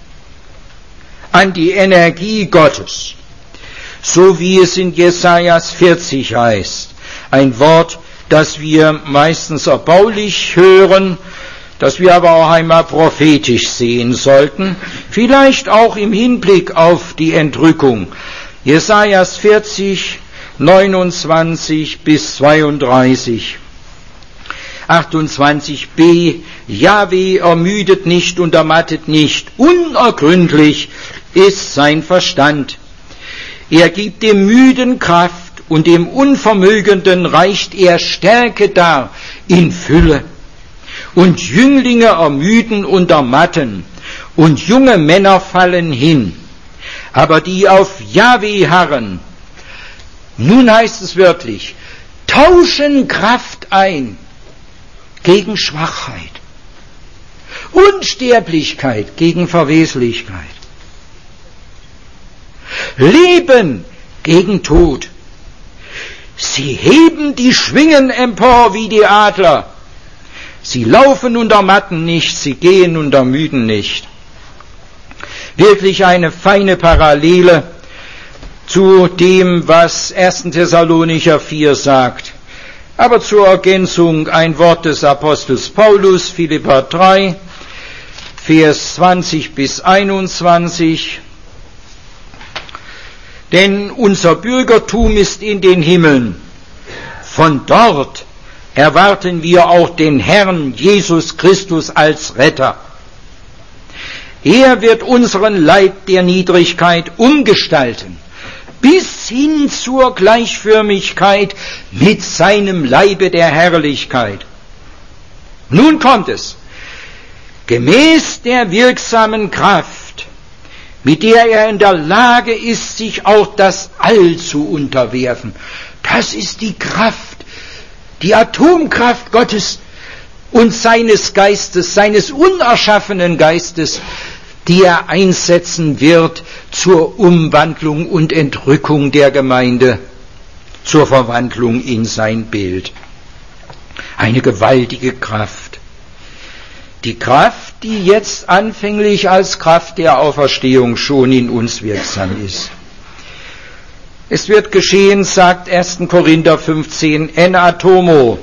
an die Energie Gottes, so wie es in Jesajas 40 heißt, ein Wort, das wir meistens erbaulich hören, das wir aber auch einmal prophetisch sehen sollten, vielleicht auch im Hinblick auf die Entrückung. Jesajas 40, 29 bis 32. 28b, Jahwe ermüdet nicht und ermattet nicht, unergründlich ist sein Verstand. Er gibt dem Müden Kraft und dem Unvermögenden reicht er Stärke dar in Fülle. Und Jünglinge ermüden und ermatten und junge Männer fallen hin. Aber die auf Jahwe harren, nun heißt es wörtlich, tauschen Kraft ein gegen Schwachheit, Unsterblichkeit gegen Verweslichkeit, Leben gegen Tod. Sie heben die Schwingen empor wie die Adler. Sie laufen und ermatten nicht, sie gehen und ermüden nicht. Wirklich eine feine Parallele zu dem, was 1. Thessalonicher 4 sagt. Aber zur Ergänzung ein Wort des Apostels Paulus, Philipper 3, Vers 20 bis 21. Denn unser Bürgertum ist in den Himmeln. Von dort erwarten wir auch den Herrn Jesus Christus als Retter. Er wird unseren Leib der Niedrigkeit umgestalten, bis hin zur Gleichförmigkeit mit seinem Leibe der Herrlichkeit. Nun kommt es. Gemäß der wirksamen Kraft, mit der er in der Lage ist, sich auch das All zu unterwerfen. Das ist die Kraft, die Atomkraft Gottes und seines Geistes, seines unerschaffenen Geistes, die er einsetzen wird zur Umwandlung und Entrückung der Gemeinde, zur Verwandlung in sein Bild. Eine gewaltige Kraft. Die Kraft, die jetzt anfänglich als Kraft der Auferstehung schon in uns wirksam ist. Es wird geschehen, sagt 1. Korinther 15, en atomo,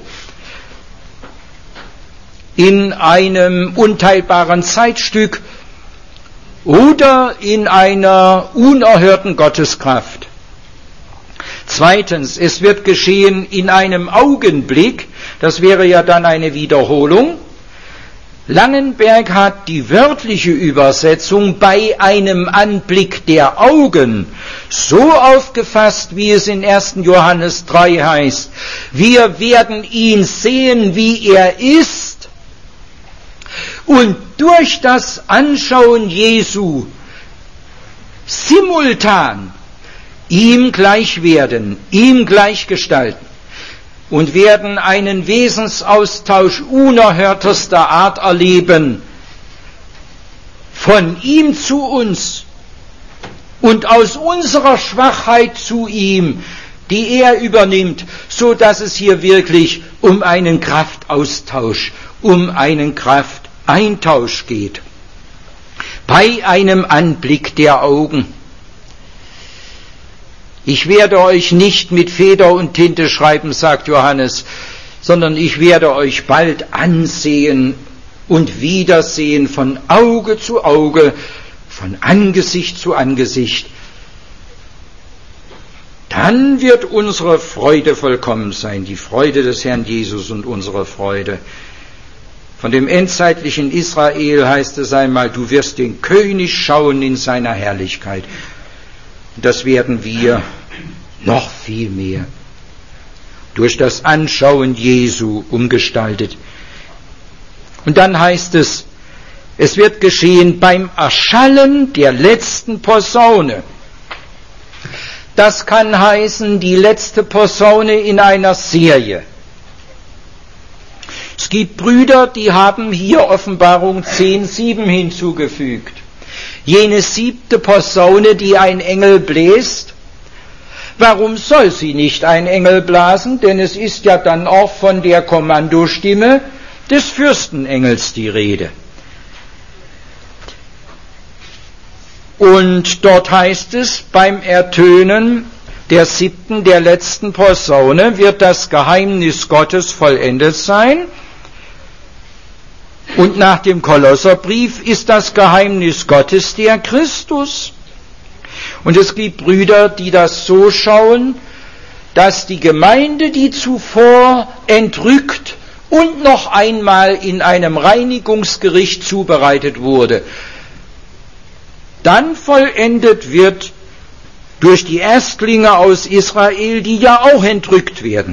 in einem unteilbaren Zeitstück oder in einer unerhörten Gotteskraft. Zweitens, es wird geschehen in einem Augenblick, das wäre ja dann eine Wiederholung. Langenberg hat die wörtliche Übersetzung bei einem Anblick der Augen so aufgefasst, wie es in 1. Johannes 3 heißt. Wir werden ihn sehen, wie er ist, und durch das Anschauen Jesu simultan ihm gleich werden, ihm gleich gestalten. Und werden einen Wesensaustausch unerhörtester Art erleben, von ihm zu uns und aus unserer Schwachheit zu ihm, die er übernimmt, so dass es hier wirklich um einen Kraftaustausch, um einen Krafteintausch geht. Bei einem Anblick der Augen. Ich werde euch nicht mit Feder und Tinte schreiben, sagt Johannes, sondern ich werde euch bald ansehen und wiedersehen von Auge zu Auge, von Angesicht zu Angesicht. Dann wird unsere Freude vollkommen sein, die Freude des Herrn Jesus und unsere Freude. Von dem endzeitlichen Israel heißt es einmal, du wirst den König schauen in seiner Herrlichkeit. Das werden wir noch viel mehr durch das Anschauen Jesu umgestaltet. Und dann heißt es, es wird geschehen beim Erschallen der letzten Posaune. Das kann heißen, die letzte Posaune in einer Serie. Es gibt Brüder, die haben hier Offenbarung 10,7 hinzugefügt. Jene 7. Posaune, die ein Engel bläst. Warum soll sie nicht ein Engel blasen? Denn es ist ja dann auch von der Kommandostimme des Fürstenengels die Rede. Und dort heißt es, beim Ertönen der 7., der letzten Posaune wird das Geheimnis Gottes vollendet sein. Und nach dem Kolosserbrief ist das Geheimnis Gottes der Christus. Und es gibt Brüder, die das so schauen, dass die Gemeinde, die zuvor entrückt und noch einmal in einem Reinigungsgericht zubereitet wurde, dann vollendet wird durch die Erstlinge aus Israel, die ja auch entrückt werden.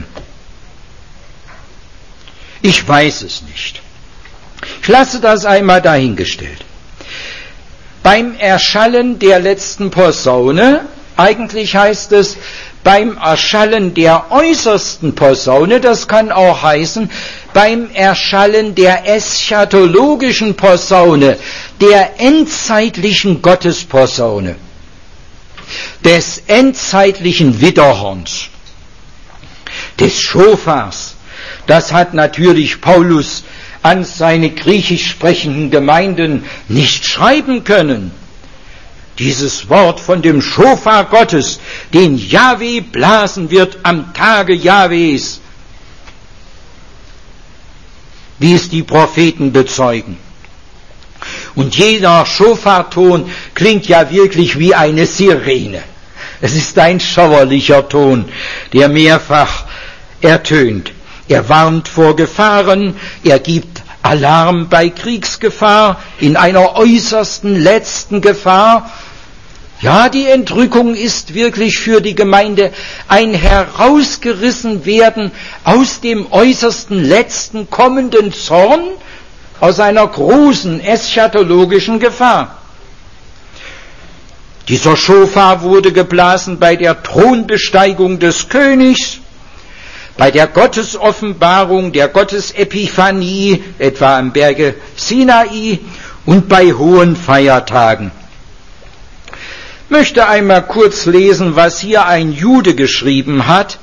Ich weiß es nicht. Ich lasse das einmal dahingestellt. Beim Erschallen der letzten Posaune, eigentlich heißt es beim Erschallen der äußersten Posaune, das kann auch heißen beim Erschallen der eschatologischen Posaune, der endzeitlichen Gottesposaune, des endzeitlichen Widderhorns, des Schofars. Das hat natürlich Paulus an seine griechisch sprechenden Gemeinden nicht schreiben können. Dieses Wort von dem Schofar Gottes, den Jahwe blasen wird am Tage Jahwes, wie es die Propheten bezeugen. Und jeder Schofarton klingt ja wirklich wie eine Sirene. Es ist ein schauerlicher Ton, der mehrfach ertönt. Er warnt vor Gefahren, er gibt Alarm bei Kriegsgefahr, in einer äußersten letzten Gefahr. Ja, die Entrückung ist wirklich für die Gemeinde ein herausgerissen werden aus dem äußersten letzten kommenden Zorn, aus einer großen eschatologischen Gefahr. Dieser Schofar wurde geblasen bei der Thronbesteigung des Königs, bei der Gottesoffenbarung, der Gottesepiphanie, etwa am Berge Sinai und bei hohen Feiertagen. Ich möchte einmal kurz lesen, was hier ein Jude geschrieben hat,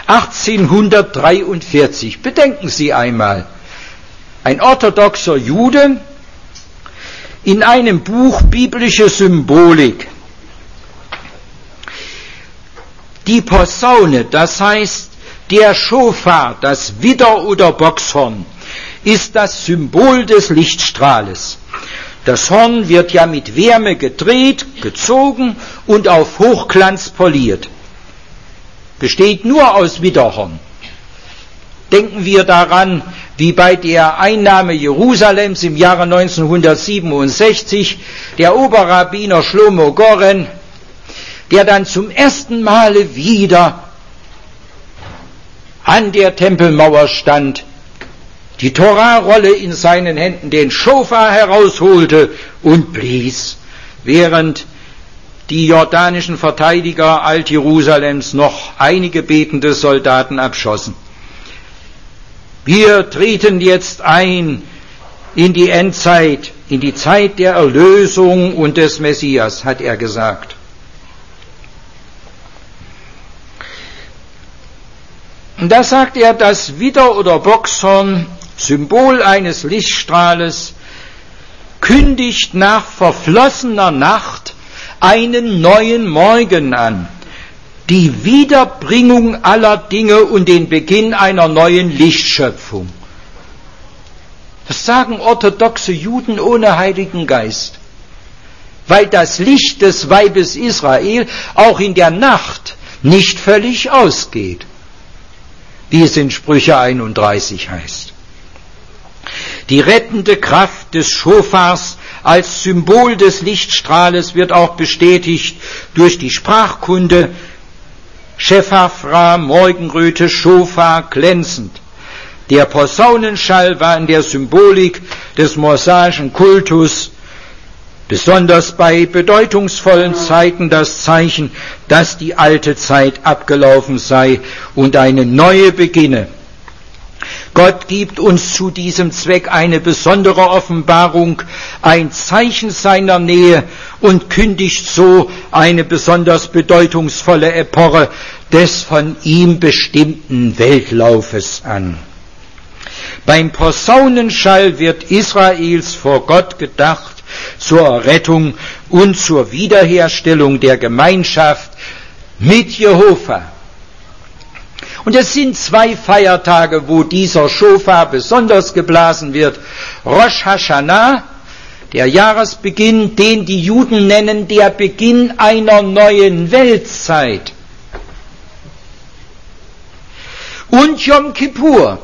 1843. Bedenken Sie einmal, ein orthodoxer Jude in einem Buch Biblische Symbolik. Die Posaune, das heißt der Schofar, das Widder oder Bockshorn, ist das Symbol des Lichtstrahles. Das Horn wird ja mit Wärme gedreht, gezogen und auf Hochglanz poliert. Besteht nur aus Widderhorn. Denken wir daran, wie bei der Einnahme Jerusalems im Jahre 1967 der Oberrabbiner Shlomo Goren, der dann zum ersten Male wieder an der Tempelmauer stand, die Torarolle in seinen Händen, den Schofar herausholte und blies, während die jordanischen Verteidiger Alt-Jerusalems noch einige betende Soldaten abschossen. Wir treten jetzt ein in die Endzeit, in die Zeit der Erlösung und des Messias, hat er gesagt. Und da sagt er, das Widder oder Bockshorn, Symbol eines Lichtstrahles, kündigt nach verflossener Nacht einen neuen Morgen an, die Wiederbringung aller Dinge und den Beginn einer neuen Lichtschöpfung. Das sagen orthodoxe Juden ohne Heiligen Geist, weil das Licht des Weibes Israel auch in der Nacht nicht völlig ausgeht, wie es in Sprüche 31 heißt. Die rettende Kraft des Schofars als Symbol des Lichtstrahles wird auch bestätigt durch die Sprachkunde Shefafra, Morgenröte, Schofar, glänzend. Der Posaunenschall war in der Symbolik des mosaischen Kultus, besonders bei bedeutungsvollen Zeiten, das Zeichen, dass die alte Zeit abgelaufen sei und eine neue beginne. Gott gibt uns zu diesem Zweck eine besondere Offenbarung, ein Zeichen seiner Nähe und kündigt so eine besonders bedeutungsvolle Epoche des von ihm bestimmten Weltlaufes an. Beim Posaunenschall wird Israels vor Gott gedacht zur Errettung und zur Wiederherstellung der Gemeinschaft mit Jehova. Und es sind 2 Feiertage, wo dieser Schofar besonders geblasen wird. Rosh Hashanah, der Jahresbeginn, den die Juden nennen der Beginn einer neuen Weltzeit. Und Yom Kippur,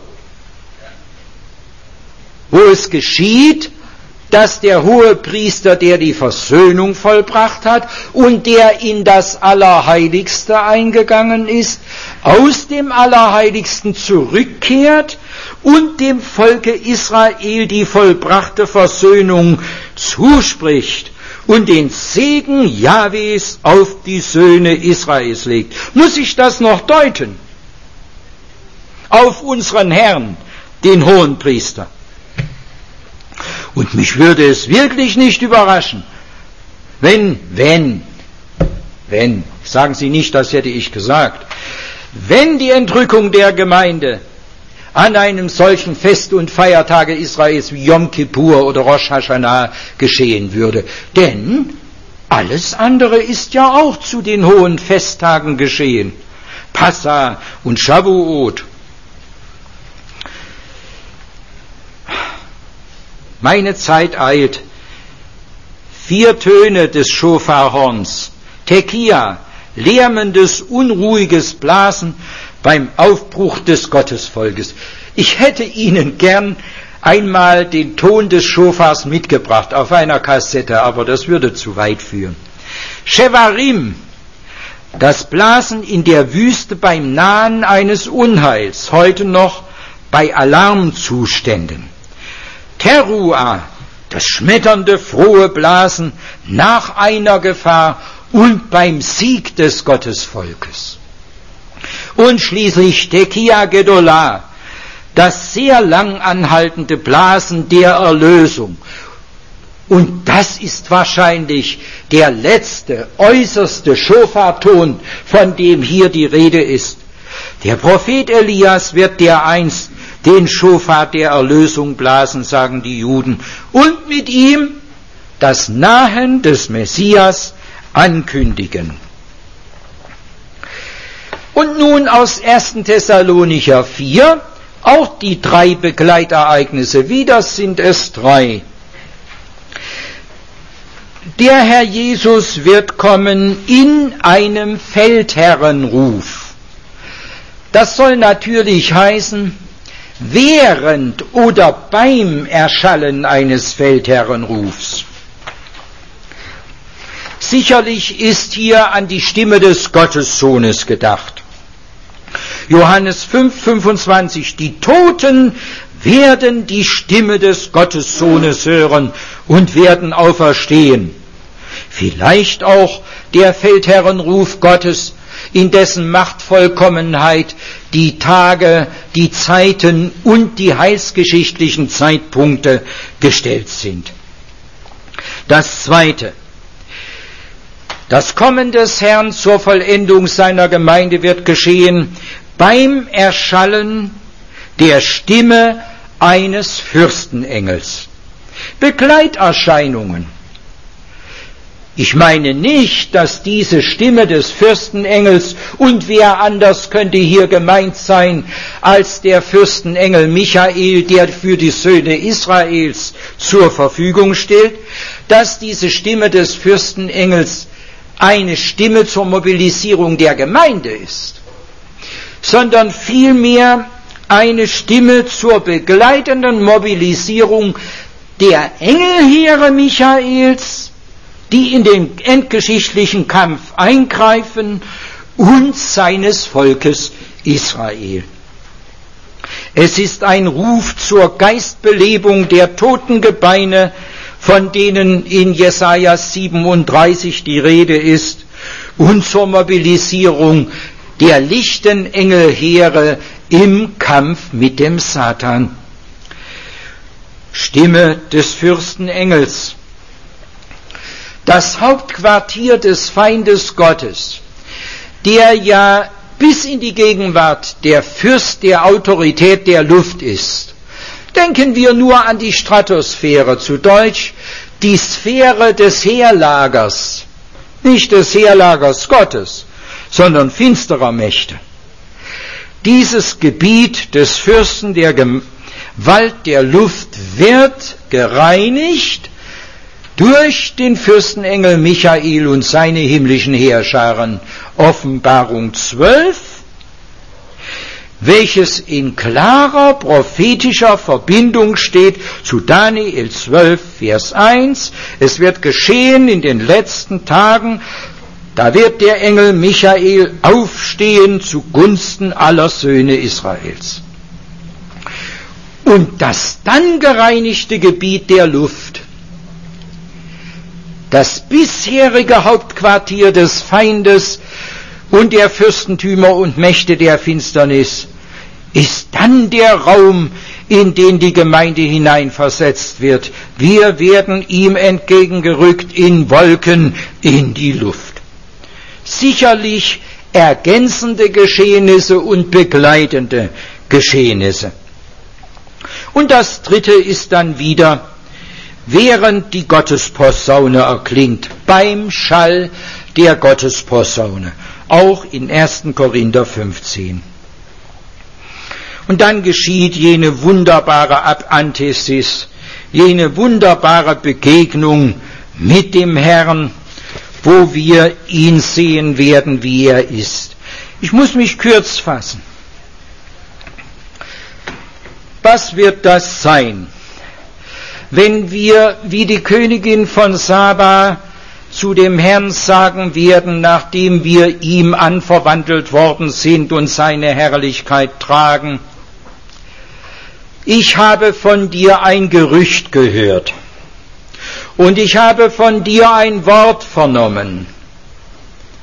wo es geschieht, dass der Hohepriester, der die Versöhnung vollbracht hat und der in das Allerheiligste eingegangen ist, aus dem Allerheiligsten zurückkehrt und dem Volke Israel die vollbrachte Versöhnung zuspricht und den Segen Jahwes auf die Söhne Israels legt. Muss ich das noch deuten? Auf unseren Herrn, den Hohenpriester. Und mich würde es wirklich nicht überraschen, wenn, sagen Sie nicht, das hätte ich gesagt, wenn die Entrückung der Gemeinde an einem solchen Fest und Feiertage Israels wie Yom Kippur oder Rosh Hashanah geschehen würde. Denn alles andere ist ja auch zu den hohen Festtagen geschehen. Passa und Shavuot. Meine Zeit eilt. 4 Töne des Schofarhorns, Tekia, lärmendes, unruhiges Blasen beim Aufbruch des Gottesvolkes. Ich hätte Ihnen gern einmal den Ton des Schofars mitgebracht auf einer Kassette, aber das würde zu weit führen. Shevarim, das Blasen in der Wüste beim Nahen eines Unheils, heute noch bei Alarmzuständen. Teruah, das schmetternde, frohe Blasen nach einer Gefahr und beim Sieg des Gottesvolkes. Und schließlich Tekia Gedolah, das sehr lang anhaltende Blasen der Erlösung. Und das ist wahrscheinlich der letzte, äußerste Schofarton, von dem hier die Rede ist. Der Prophet Elias wird dereinst den Schofar der Erlösung blasen, sagen die Juden, und mit ihm das Nahen des Messias ankündigen. Und nun aus 1. Thessalonicher 4, auch die 3 Begleitereignisse, wieder sind es 3. Der Herr Jesus wird kommen in einem Feldherrenruf. Das soll natürlich heißen, während oder beim Erschallen eines Feldherrenrufs. Sicherlich ist hier an die Stimme des Gottessohnes gedacht. Johannes 5,25, die Toten werden die Stimme des Gottessohnes hören und werden auferstehen. Vielleicht auch der Feldherrenruf Gottes, in dessen Machtvollkommenheit die Tage, die Zeiten und die heilsgeschichtlichen Zeitpunkte gestellt sind. Das Zweite. Das Kommen des Herrn zur Vollendung seiner Gemeinde wird geschehen beim Erschallen der Stimme eines Fürstenengels. Begleiterscheinungen. Ich meine nicht, dass diese Stimme des Fürstenengels, und wer anders könnte hier gemeint sein als der Fürstenengel Michael, der für die Söhne Israels zur Verfügung steht, dass diese Stimme des Fürstenengels eine Stimme zur Mobilisierung der Gemeinde ist, sondern vielmehr eine Stimme zur begleitenden Mobilisierung der Engelheere Michaels, die in den endgeschichtlichen Kampf eingreifen, und seines Volkes Israel. Es ist ein Ruf zur Geistbelebung der toten Gebeine, von denen in Jesaja 37 die Rede ist, und zur Mobilisierung der lichten Engelheere im Kampf mit dem Satan. Stimme des Fürstenengels. Das Hauptquartier des Feindes Gottes, der ja bis in die Gegenwart der Fürst der Autorität der Luft ist. Denken wir nur an die Stratosphäre, zu Deutsch die Sphäre des Heerlagers, nicht des Heerlagers Gottes, sondern finsterer Mächte. Dieses Gebiet des Fürsten der Gewalt der Luft wird gereinigt durch den Fürstenengel Michael und seine himmlischen Heerscharen. Offenbarung 12, welches in klarer prophetischer Verbindung steht zu Daniel 12, Vers 1. Es wird geschehen in den letzten Tagen, da wird der Engel Michael aufstehen zugunsten aller Söhne Israels. Und das dann gereinigte Gebiet der Luft, das bisherige Hauptquartier des Feindes und der Fürstentümer und Mächte der Finsternis, ist dann der Raum, in den die Gemeinde hineinversetzt wird. Wir werden ihm entgegengerückt in Wolken in die Luft. Sicherlich ergänzende Geschehnisse und begleitende Geschehnisse. Und das Dritte ist dann wieder, während die Gottesposaune erklingt, beim Schall der Gottesposaune, auch in 1. Korinther 15. Und dann geschieht jene wunderbare Antisis, jene wunderbare Begegnung mit dem Herrn, wo wir ihn sehen werden, wie er ist. Ich muss mich kurz fassen. Was wird das sein, wenn wir wie die Königin von Saba zu dem Herrn sagen werden, nachdem wir ihm anverwandelt worden sind und seine Herrlichkeit tragen: Ich habe von dir ein Gerücht gehört und ich habe von dir ein Wort vernommen.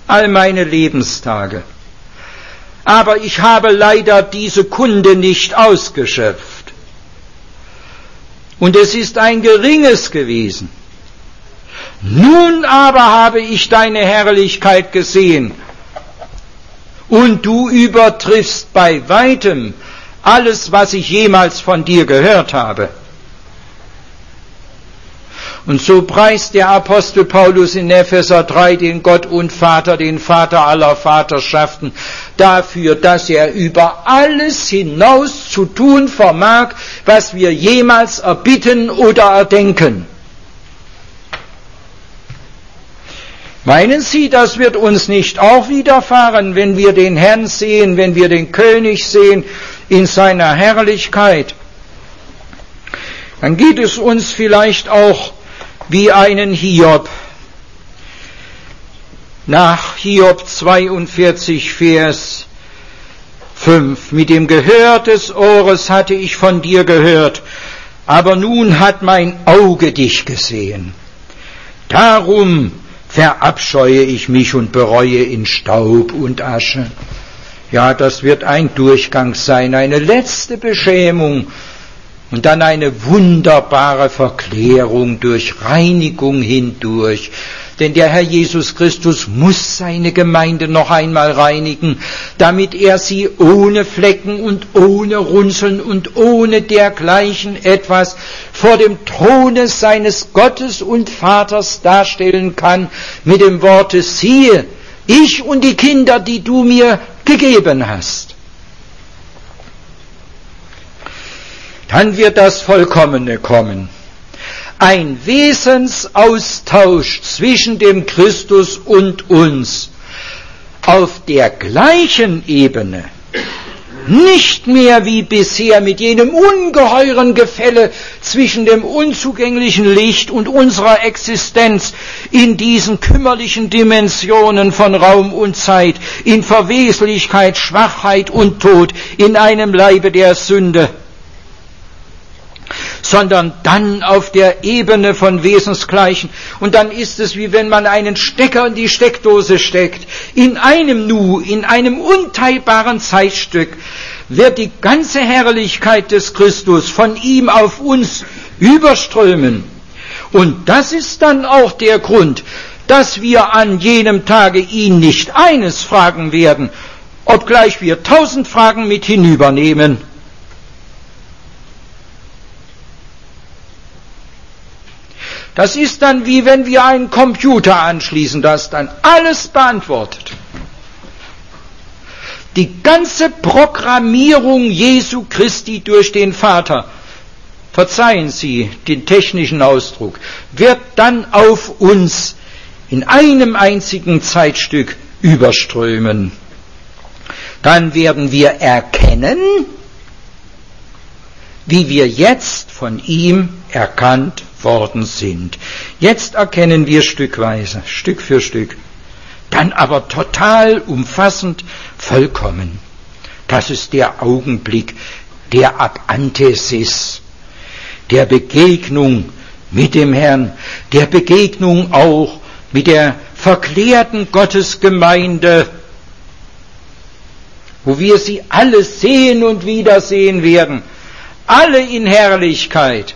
all meine Lebenstage. Aber ich habe leider diese Kunde nicht ausgeschöpft. Und es ist ein geringes gewesen. Nun aber habe ich deine Herrlichkeit gesehen, und du übertriffst bei weitem alles, was ich jemals von dir gehört habe. Und so preist der Apostel Paulus in Epheser 3 den Gott und Vater, den Vater aller Vaterschaften, dafür, dass er über alles hinaus zu tun vermag, was wir jemals erbitten oder erdenken. Meinen Sie, das wird uns nicht auch widerfahren, wenn wir den Herrn sehen, wenn wir den König sehen in seiner Herrlichkeit? Dann geht es uns vielleicht auch wie einen Hiob. Nach Hiob 42, Vers 5. Mit dem Gehör des Ohres hatte ich von dir gehört, aber nun hat mein Auge dich gesehen. Darum verabscheue ich mich und bereue in Staub und Asche. Ja, das wird ein Durchgang sein, eine letzte Beschämung und dann eine wunderbare Verklärung durch Reinigung hindurch. Denn der Herr Jesus Christus muss seine Gemeinde noch einmal reinigen, damit er sie ohne Flecken und ohne Runzeln und ohne dergleichen etwas vor dem Throne seines Gottes und Vaters darstellen kann, mit dem Worte, siehe, ich und die Kinder, die du mir gegeben hast. Dann wird das Vollkommene kommen. Ein Wesensaustausch zwischen dem Christus und uns auf der gleichen Ebene, nicht mehr wie bisher mit jenem ungeheuren Gefälle zwischen dem unzugänglichen Licht und unserer Existenz in diesen kümmerlichen Dimensionen von Raum und Zeit, in Verweslichkeit, Schwachheit und Tod, in einem Leibe der Sünde, sondern dann auf der Ebene von Wesensgleichen. Und dann ist es, wie wenn man einen Stecker in die Steckdose steckt. In einem Nu, in einem unteilbaren Zeitstück wird die ganze Herrlichkeit des Christus von ihm auf uns überströmen. Und das ist dann auch der Grund, dass wir an jenem Tage ihn nicht eines fragen werden, obgleich wir 1000 Fragen mit hinübernehmen. Das ist dann wie wenn wir einen Computer anschließen, das dann alles beantwortet. Die ganze Programmierung Jesu Christi durch den Vater, verzeihen Sie den technischen Ausdruck, wird dann auf uns in einem einzigen Zeitstück überströmen. Dann werden wir erkennen, wie wir jetzt von ihm erkannt worden sind. Jetzt erkennen wir stückweise, Stück für Stück, dann aber total umfassend, vollkommen. Das ist der Augenblick der Abanthesis, der Begegnung mit dem Herrn, der Begegnung auch mit der verklärten Gottesgemeinde, wo wir sie alle sehen und wiedersehen werden, alle in Herrlichkeit.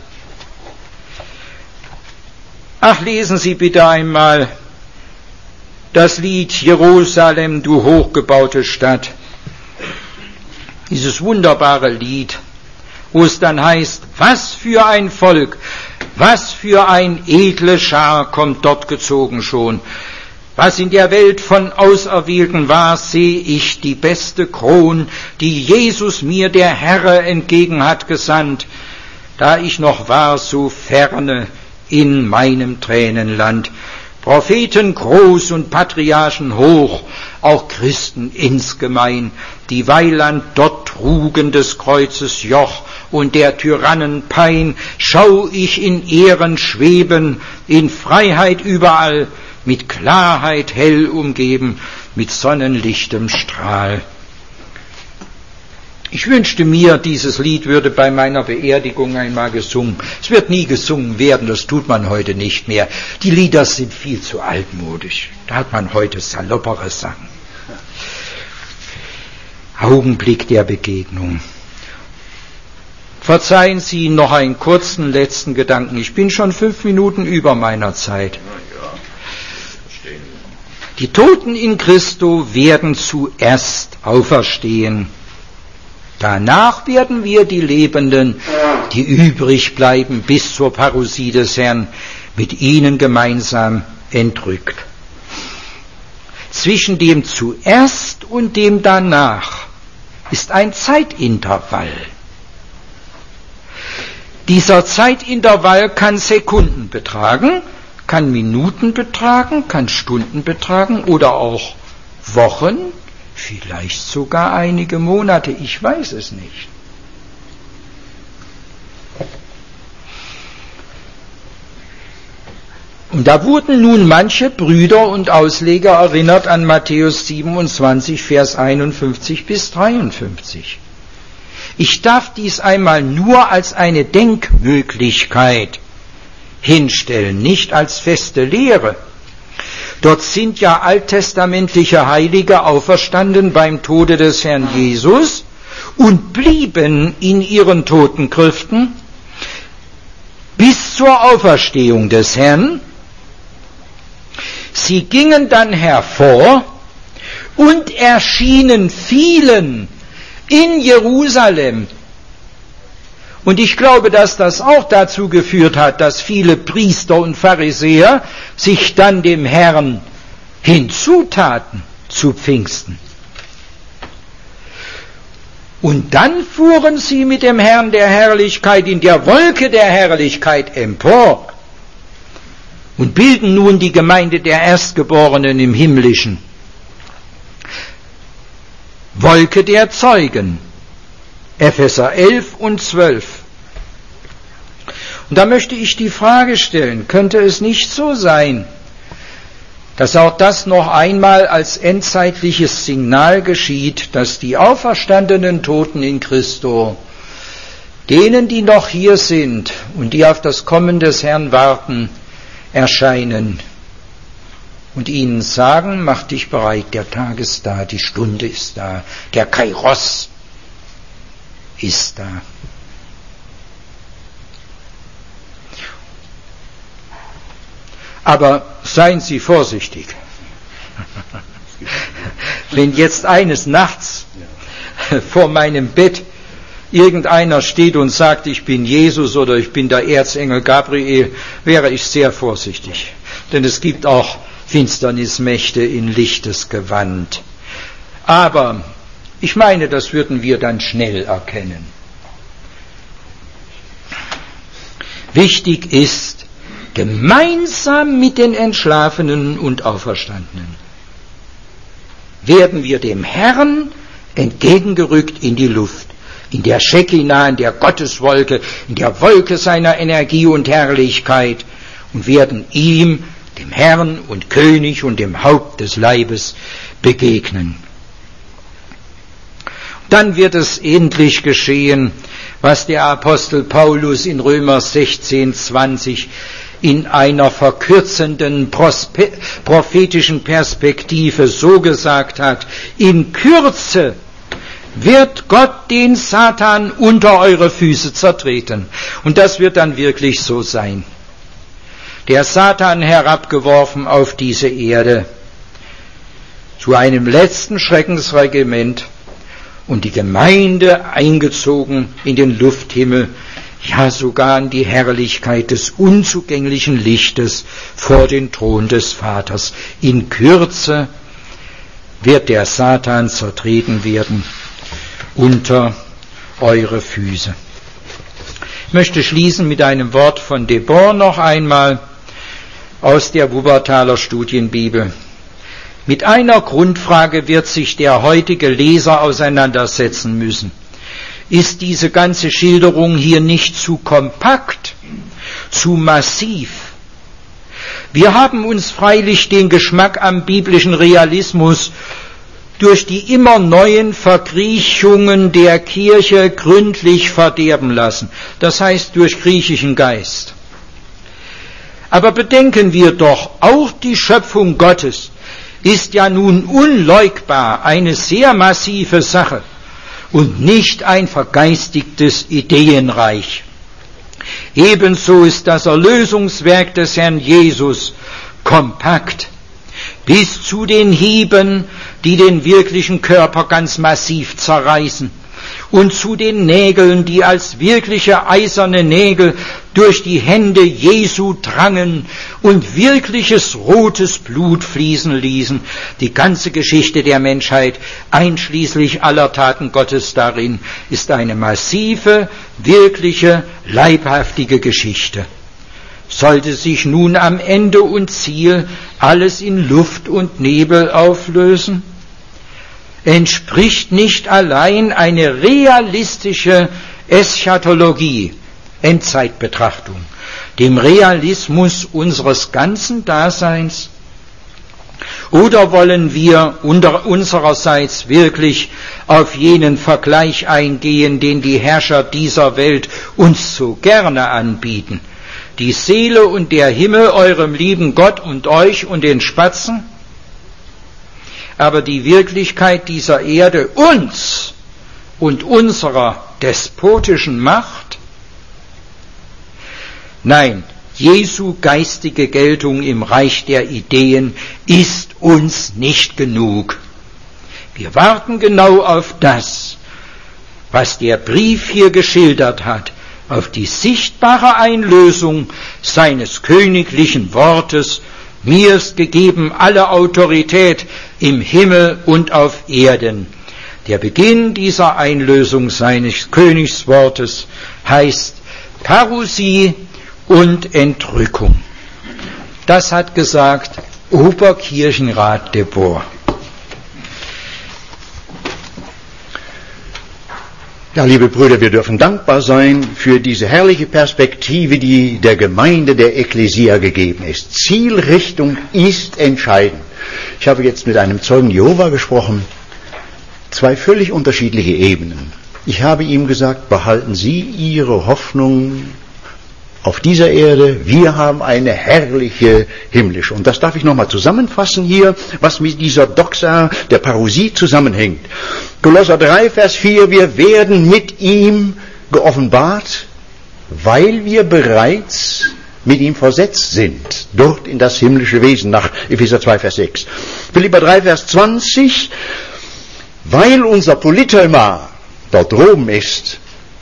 Ach, lesen Sie bitte einmal das Lied Jerusalem, du hochgebaute Stadt. Dieses wunderbare Lied, wo es dann heißt, was für ein Volk, was für ein edle Schar kommt dort gezogen schon. Was in der Welt von Auserwählten war, sehe ich die beste Kron, die Jesus mir der Herr entgegen hat gesandt, da ich noch war so ferne in meinem Tränenland. Propheten groß und Patriarchen hoch, auch Christen insgemein, die Weiland dort trugen des Kreuzes Joch und der Tyrannen Pein, schau ich in Ehren schweben, in Freiheit überall, mit Klarheit hell umgeben, mit sonnenlichtem Strahl. Ich wünschte mir, dieses Lied würde bei meiner Beerdigung einmal gesungen. Es wird nie gesungen werden, das tut man heute nicht mehr. Die Lieder sind viel zu altmodisch. Da hat man heute saloppere Sachen. Augenblick der Begegnung. Verzeihen Sie noch einen kurzen letzten Gedanken. Ich bin schon 5 Minuten über meiner Zeit. Die Toten in Christo werden zuerst auferstehen. Danach werden wir die Lebenden, die übrig bleiben bis zur Parousie des Herrn, mit ihnen gemeinsam entrückt. Zwischen dem zuerst und dem danach ist ein Zeitintervall. Dieser Zeitintervall kann Sekunden betragen, kann Minuten betragen, kann Stunden betragen oder auch Wochen, vielleicht sogar einige Monate, ich weiß es nicht. Und da wurden nun manche Brüder und Ausleger erinnert an Matthäus 27, Vers 51 bis 53. Ich darf dies einmal nur als eine Denkmöglichkeit hinstellen, nicht als feste Lehre. Dort sind ja alttestamentliche Heilige auferstanden beim Tode des Herrn Jesus und blieben in ihren Totengrüften bis zur Auferstehung des Herrn. Sie gingen dann hervor und erschienen vielen in Jerusalem. Und ich glaube, dass das auch dazu geführt hat, dass viele Priester und Pharisäer sich dann dem Herrn hinzutaten zu Pfingsten. Und dann fuhren sie mit dem Herrn der Herrlichkeit in der Wolke der Herrlichkeit empor und bilden nun die Gemeinde der Erstgeborenen im Himmlischen. Wolke der Zeugen, Epheser 11 und 12. Und da möchte ich die Frage stellen, könnte es nicht so sein, dass auch das noch einmal als endzeitliches Signal geschieht, dass die auferstandenen Toten in Christo, denen, die noch hier sind und die auf das Kommen des Herrn warten, erscheinen und ihnen sagen, mach dich bereit, der Tag ist da, die Stunde ist da, der Kairos ist da. Aber seien Sie vorsichtig. Wenn jetzt eines Nachts vor meinem Bett irgendeiner steht und sagt, ich bin Jesus oder ich bin der Erzengel Gabriel, wäre ich sehr vorsichtig. Denn es gibt auch Finsternismächte in lichtes Gewand. Aber ich meine, das würden wir dann schnell erkennen. Wichtig ist, gemeinsam mit den Entschlafenen und Auferstandenen werden wir dem Herrn entgegengerückt in die Luft, in der Shekinah, in der Gotteswolke, in der Wolke seiner Energie und Herrlichkeit und werden ihm, dem Herrn und König und dem Haupt des Leibes begegnen. Dann wird es endlich geschehen, was der Apostel Paulus in Römer 16,20 in einer verkürzenden prophetischen Perspektive so gesagt hat: In Kürze wird Gott den Satan unter eure Füße zertreten. Und das wird dann wirklich so sein. Der Satan herabgeworfen auf diese Erde zu einem letzten Schreckensregiment und die Gemeinde eingezogen in den Lufthimmel, ja sogar in die Herrlichkeit des unzugänglichen Lichtes vor den Thron des Vaters. In Kürze wird der Satan zertreten werden unter eure Füße. Ich möchte schließen mit einem Wort von Debord noch einmal aus der Wuppertaler Studienbibel. Mit einer Grundfrage wird sich der heutige Leser auseinandersetzen müssen. Ist diese ganze Schilderung hier nicht zu kompakt, zu massiv? Wir haben uns freilich den Geschmack am biblischen Realismus durch die immer neuen Verkriechungen der Kirche gründlich verderben lassen. Das heißt durch griechischen Geist. Aber bedenken wir doch, auch die Schöpfung Gottes ist ja nun unleugbar eine sehr massive Sache und nicht ein vergeistigtes Ideenreich. Ebenso ist das Erlösungswerk des Herrn Jesus kompakt, bis zu den Hieben, die den wirklichen Körper ganz massiv zerreißen, und zu den Nägeln, die als wirkliche eiserne Nägel durch die Hände Jesu drangen und wirkliches rotes Blut fließen ließen. Die ganze Geschichte der Menschheit, einschließlich aller Taten Gottes darin, ist eine massive, wirkliche, leibhaftige Geschichte. Sollte sich nun am Ende und Ziel alles in Luft und Nebel auflösen? Entspricht nicht allein eine realistische Eschatologie, Endzeitbetrachtung, dem Realismus unseres ganzen Daseins? Oder wollen wir unsererseits wirklich auf jenen Vergleich eingehen, den die Herrscher dieser Welt uns so gerne anbieten? Die Seele und der Himmel eurem lieben Gott und euch und den Spatzen? Aber die Wirklichkeit dieser Erde uns und unserer despotischen Macht? Nein, Jesu geistige Geltung im Reich der Ideen ist uns nicht genug. Wir warten genau auf das, was der Brief hier geschildert hat, auf die sichtbare Einlösung seines königlichen Wortes: Mir ist gegeben alle Autorität im Himmel und auf Erden. Der Beginn dieser Einlösung seines Königswortes heißt Parousie und Entrückung. Das hat gesagt Oberkirchenrat de Boer. Ja, liebe Brüder, wir dürfen dankbar sein für diese herrliche Perspektive, die der Gemeinde, der Ekklesia gegeben ist. Zielrichtung ist entscheidend. Ich habe jetzt mit einem Zeugen Jehova gesprochen, 2 völlig unterschiedliche Ebenen. Ich habe ihm gesagt, behalten Sie Ihre Hoffnung auf dieser Erde, wir haben eine herrliche himmlische. Und das darf ich nochmal zusammenfassen hier, was mit dieser Doxa der Parousie zusammenhängt. Kolosser 3, Vers 4, wir werden mit ihm geoffenbart, weil wir bereits mit ihm versetzt sind, dort in das himmlische Wesen, nach Epheser 2, Vers 6. Philipper 3, Vers 20, weil unser Politeuma dort droben ist,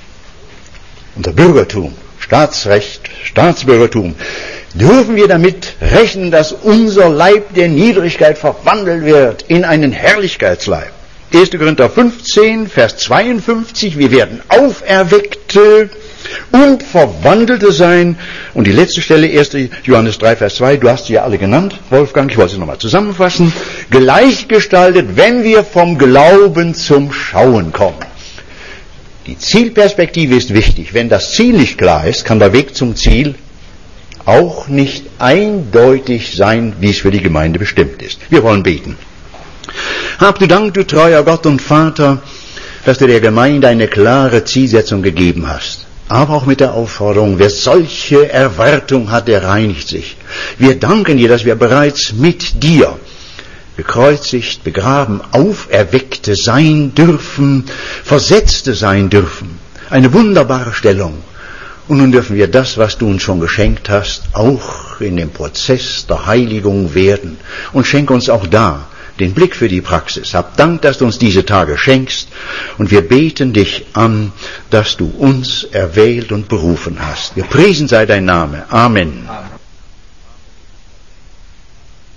unser Bürgertum, Staatsrecht, Staatsbürgertum, dürfen wir damit rechnen, dass unser Leib der Niedrigkeit verwandelt wird in einen Herrlichkeitsleib. 1. Korinther 15, Vers 52, wir werden Auferweckte und Verwandelte sein. Und die letzte Stelle, 1. Johannes 3, Vers 2, du hast sie ja alle genannt, Wolfgang, ich wollte sie nochmal zusammenfassen, gleichgestaltet, wenn wir vom Glauben zum Schauen kommen. Die Zielperspektive ist wichtig. Wenn das Ziel nicht klar ist, kann der Weg zum Ziel auch nicht eindeutig sein, wie es für die Gemeinde bestimmt ist. Wir wollen beten. Hab du Dank, du treuer Gott und Vater, dass du der Gemeinde eine klare Zielsetzung gegeben hast. Aber auch mit der Aufforderung, wer solche Erwartung hat, der reinigt sich. Wir danken dir, dass wir bereits mit dir gekreuzigt, begraben, Auferweckte sein dürfen, Versetzte sein dürfen. Eine wunderbare Stellung. Und nun dürfen wir das, was du uns schon geschenkt hast, auch in dem Prozess der Heiligung werden. Und schenk uns auch da den Blick für die Praxis. Hab Dank, dass du uns diese Tage schenkst. Und wir beten dich an, dass du uns erwählt und berufen hast. Gepriesen sei dein Name. Amen.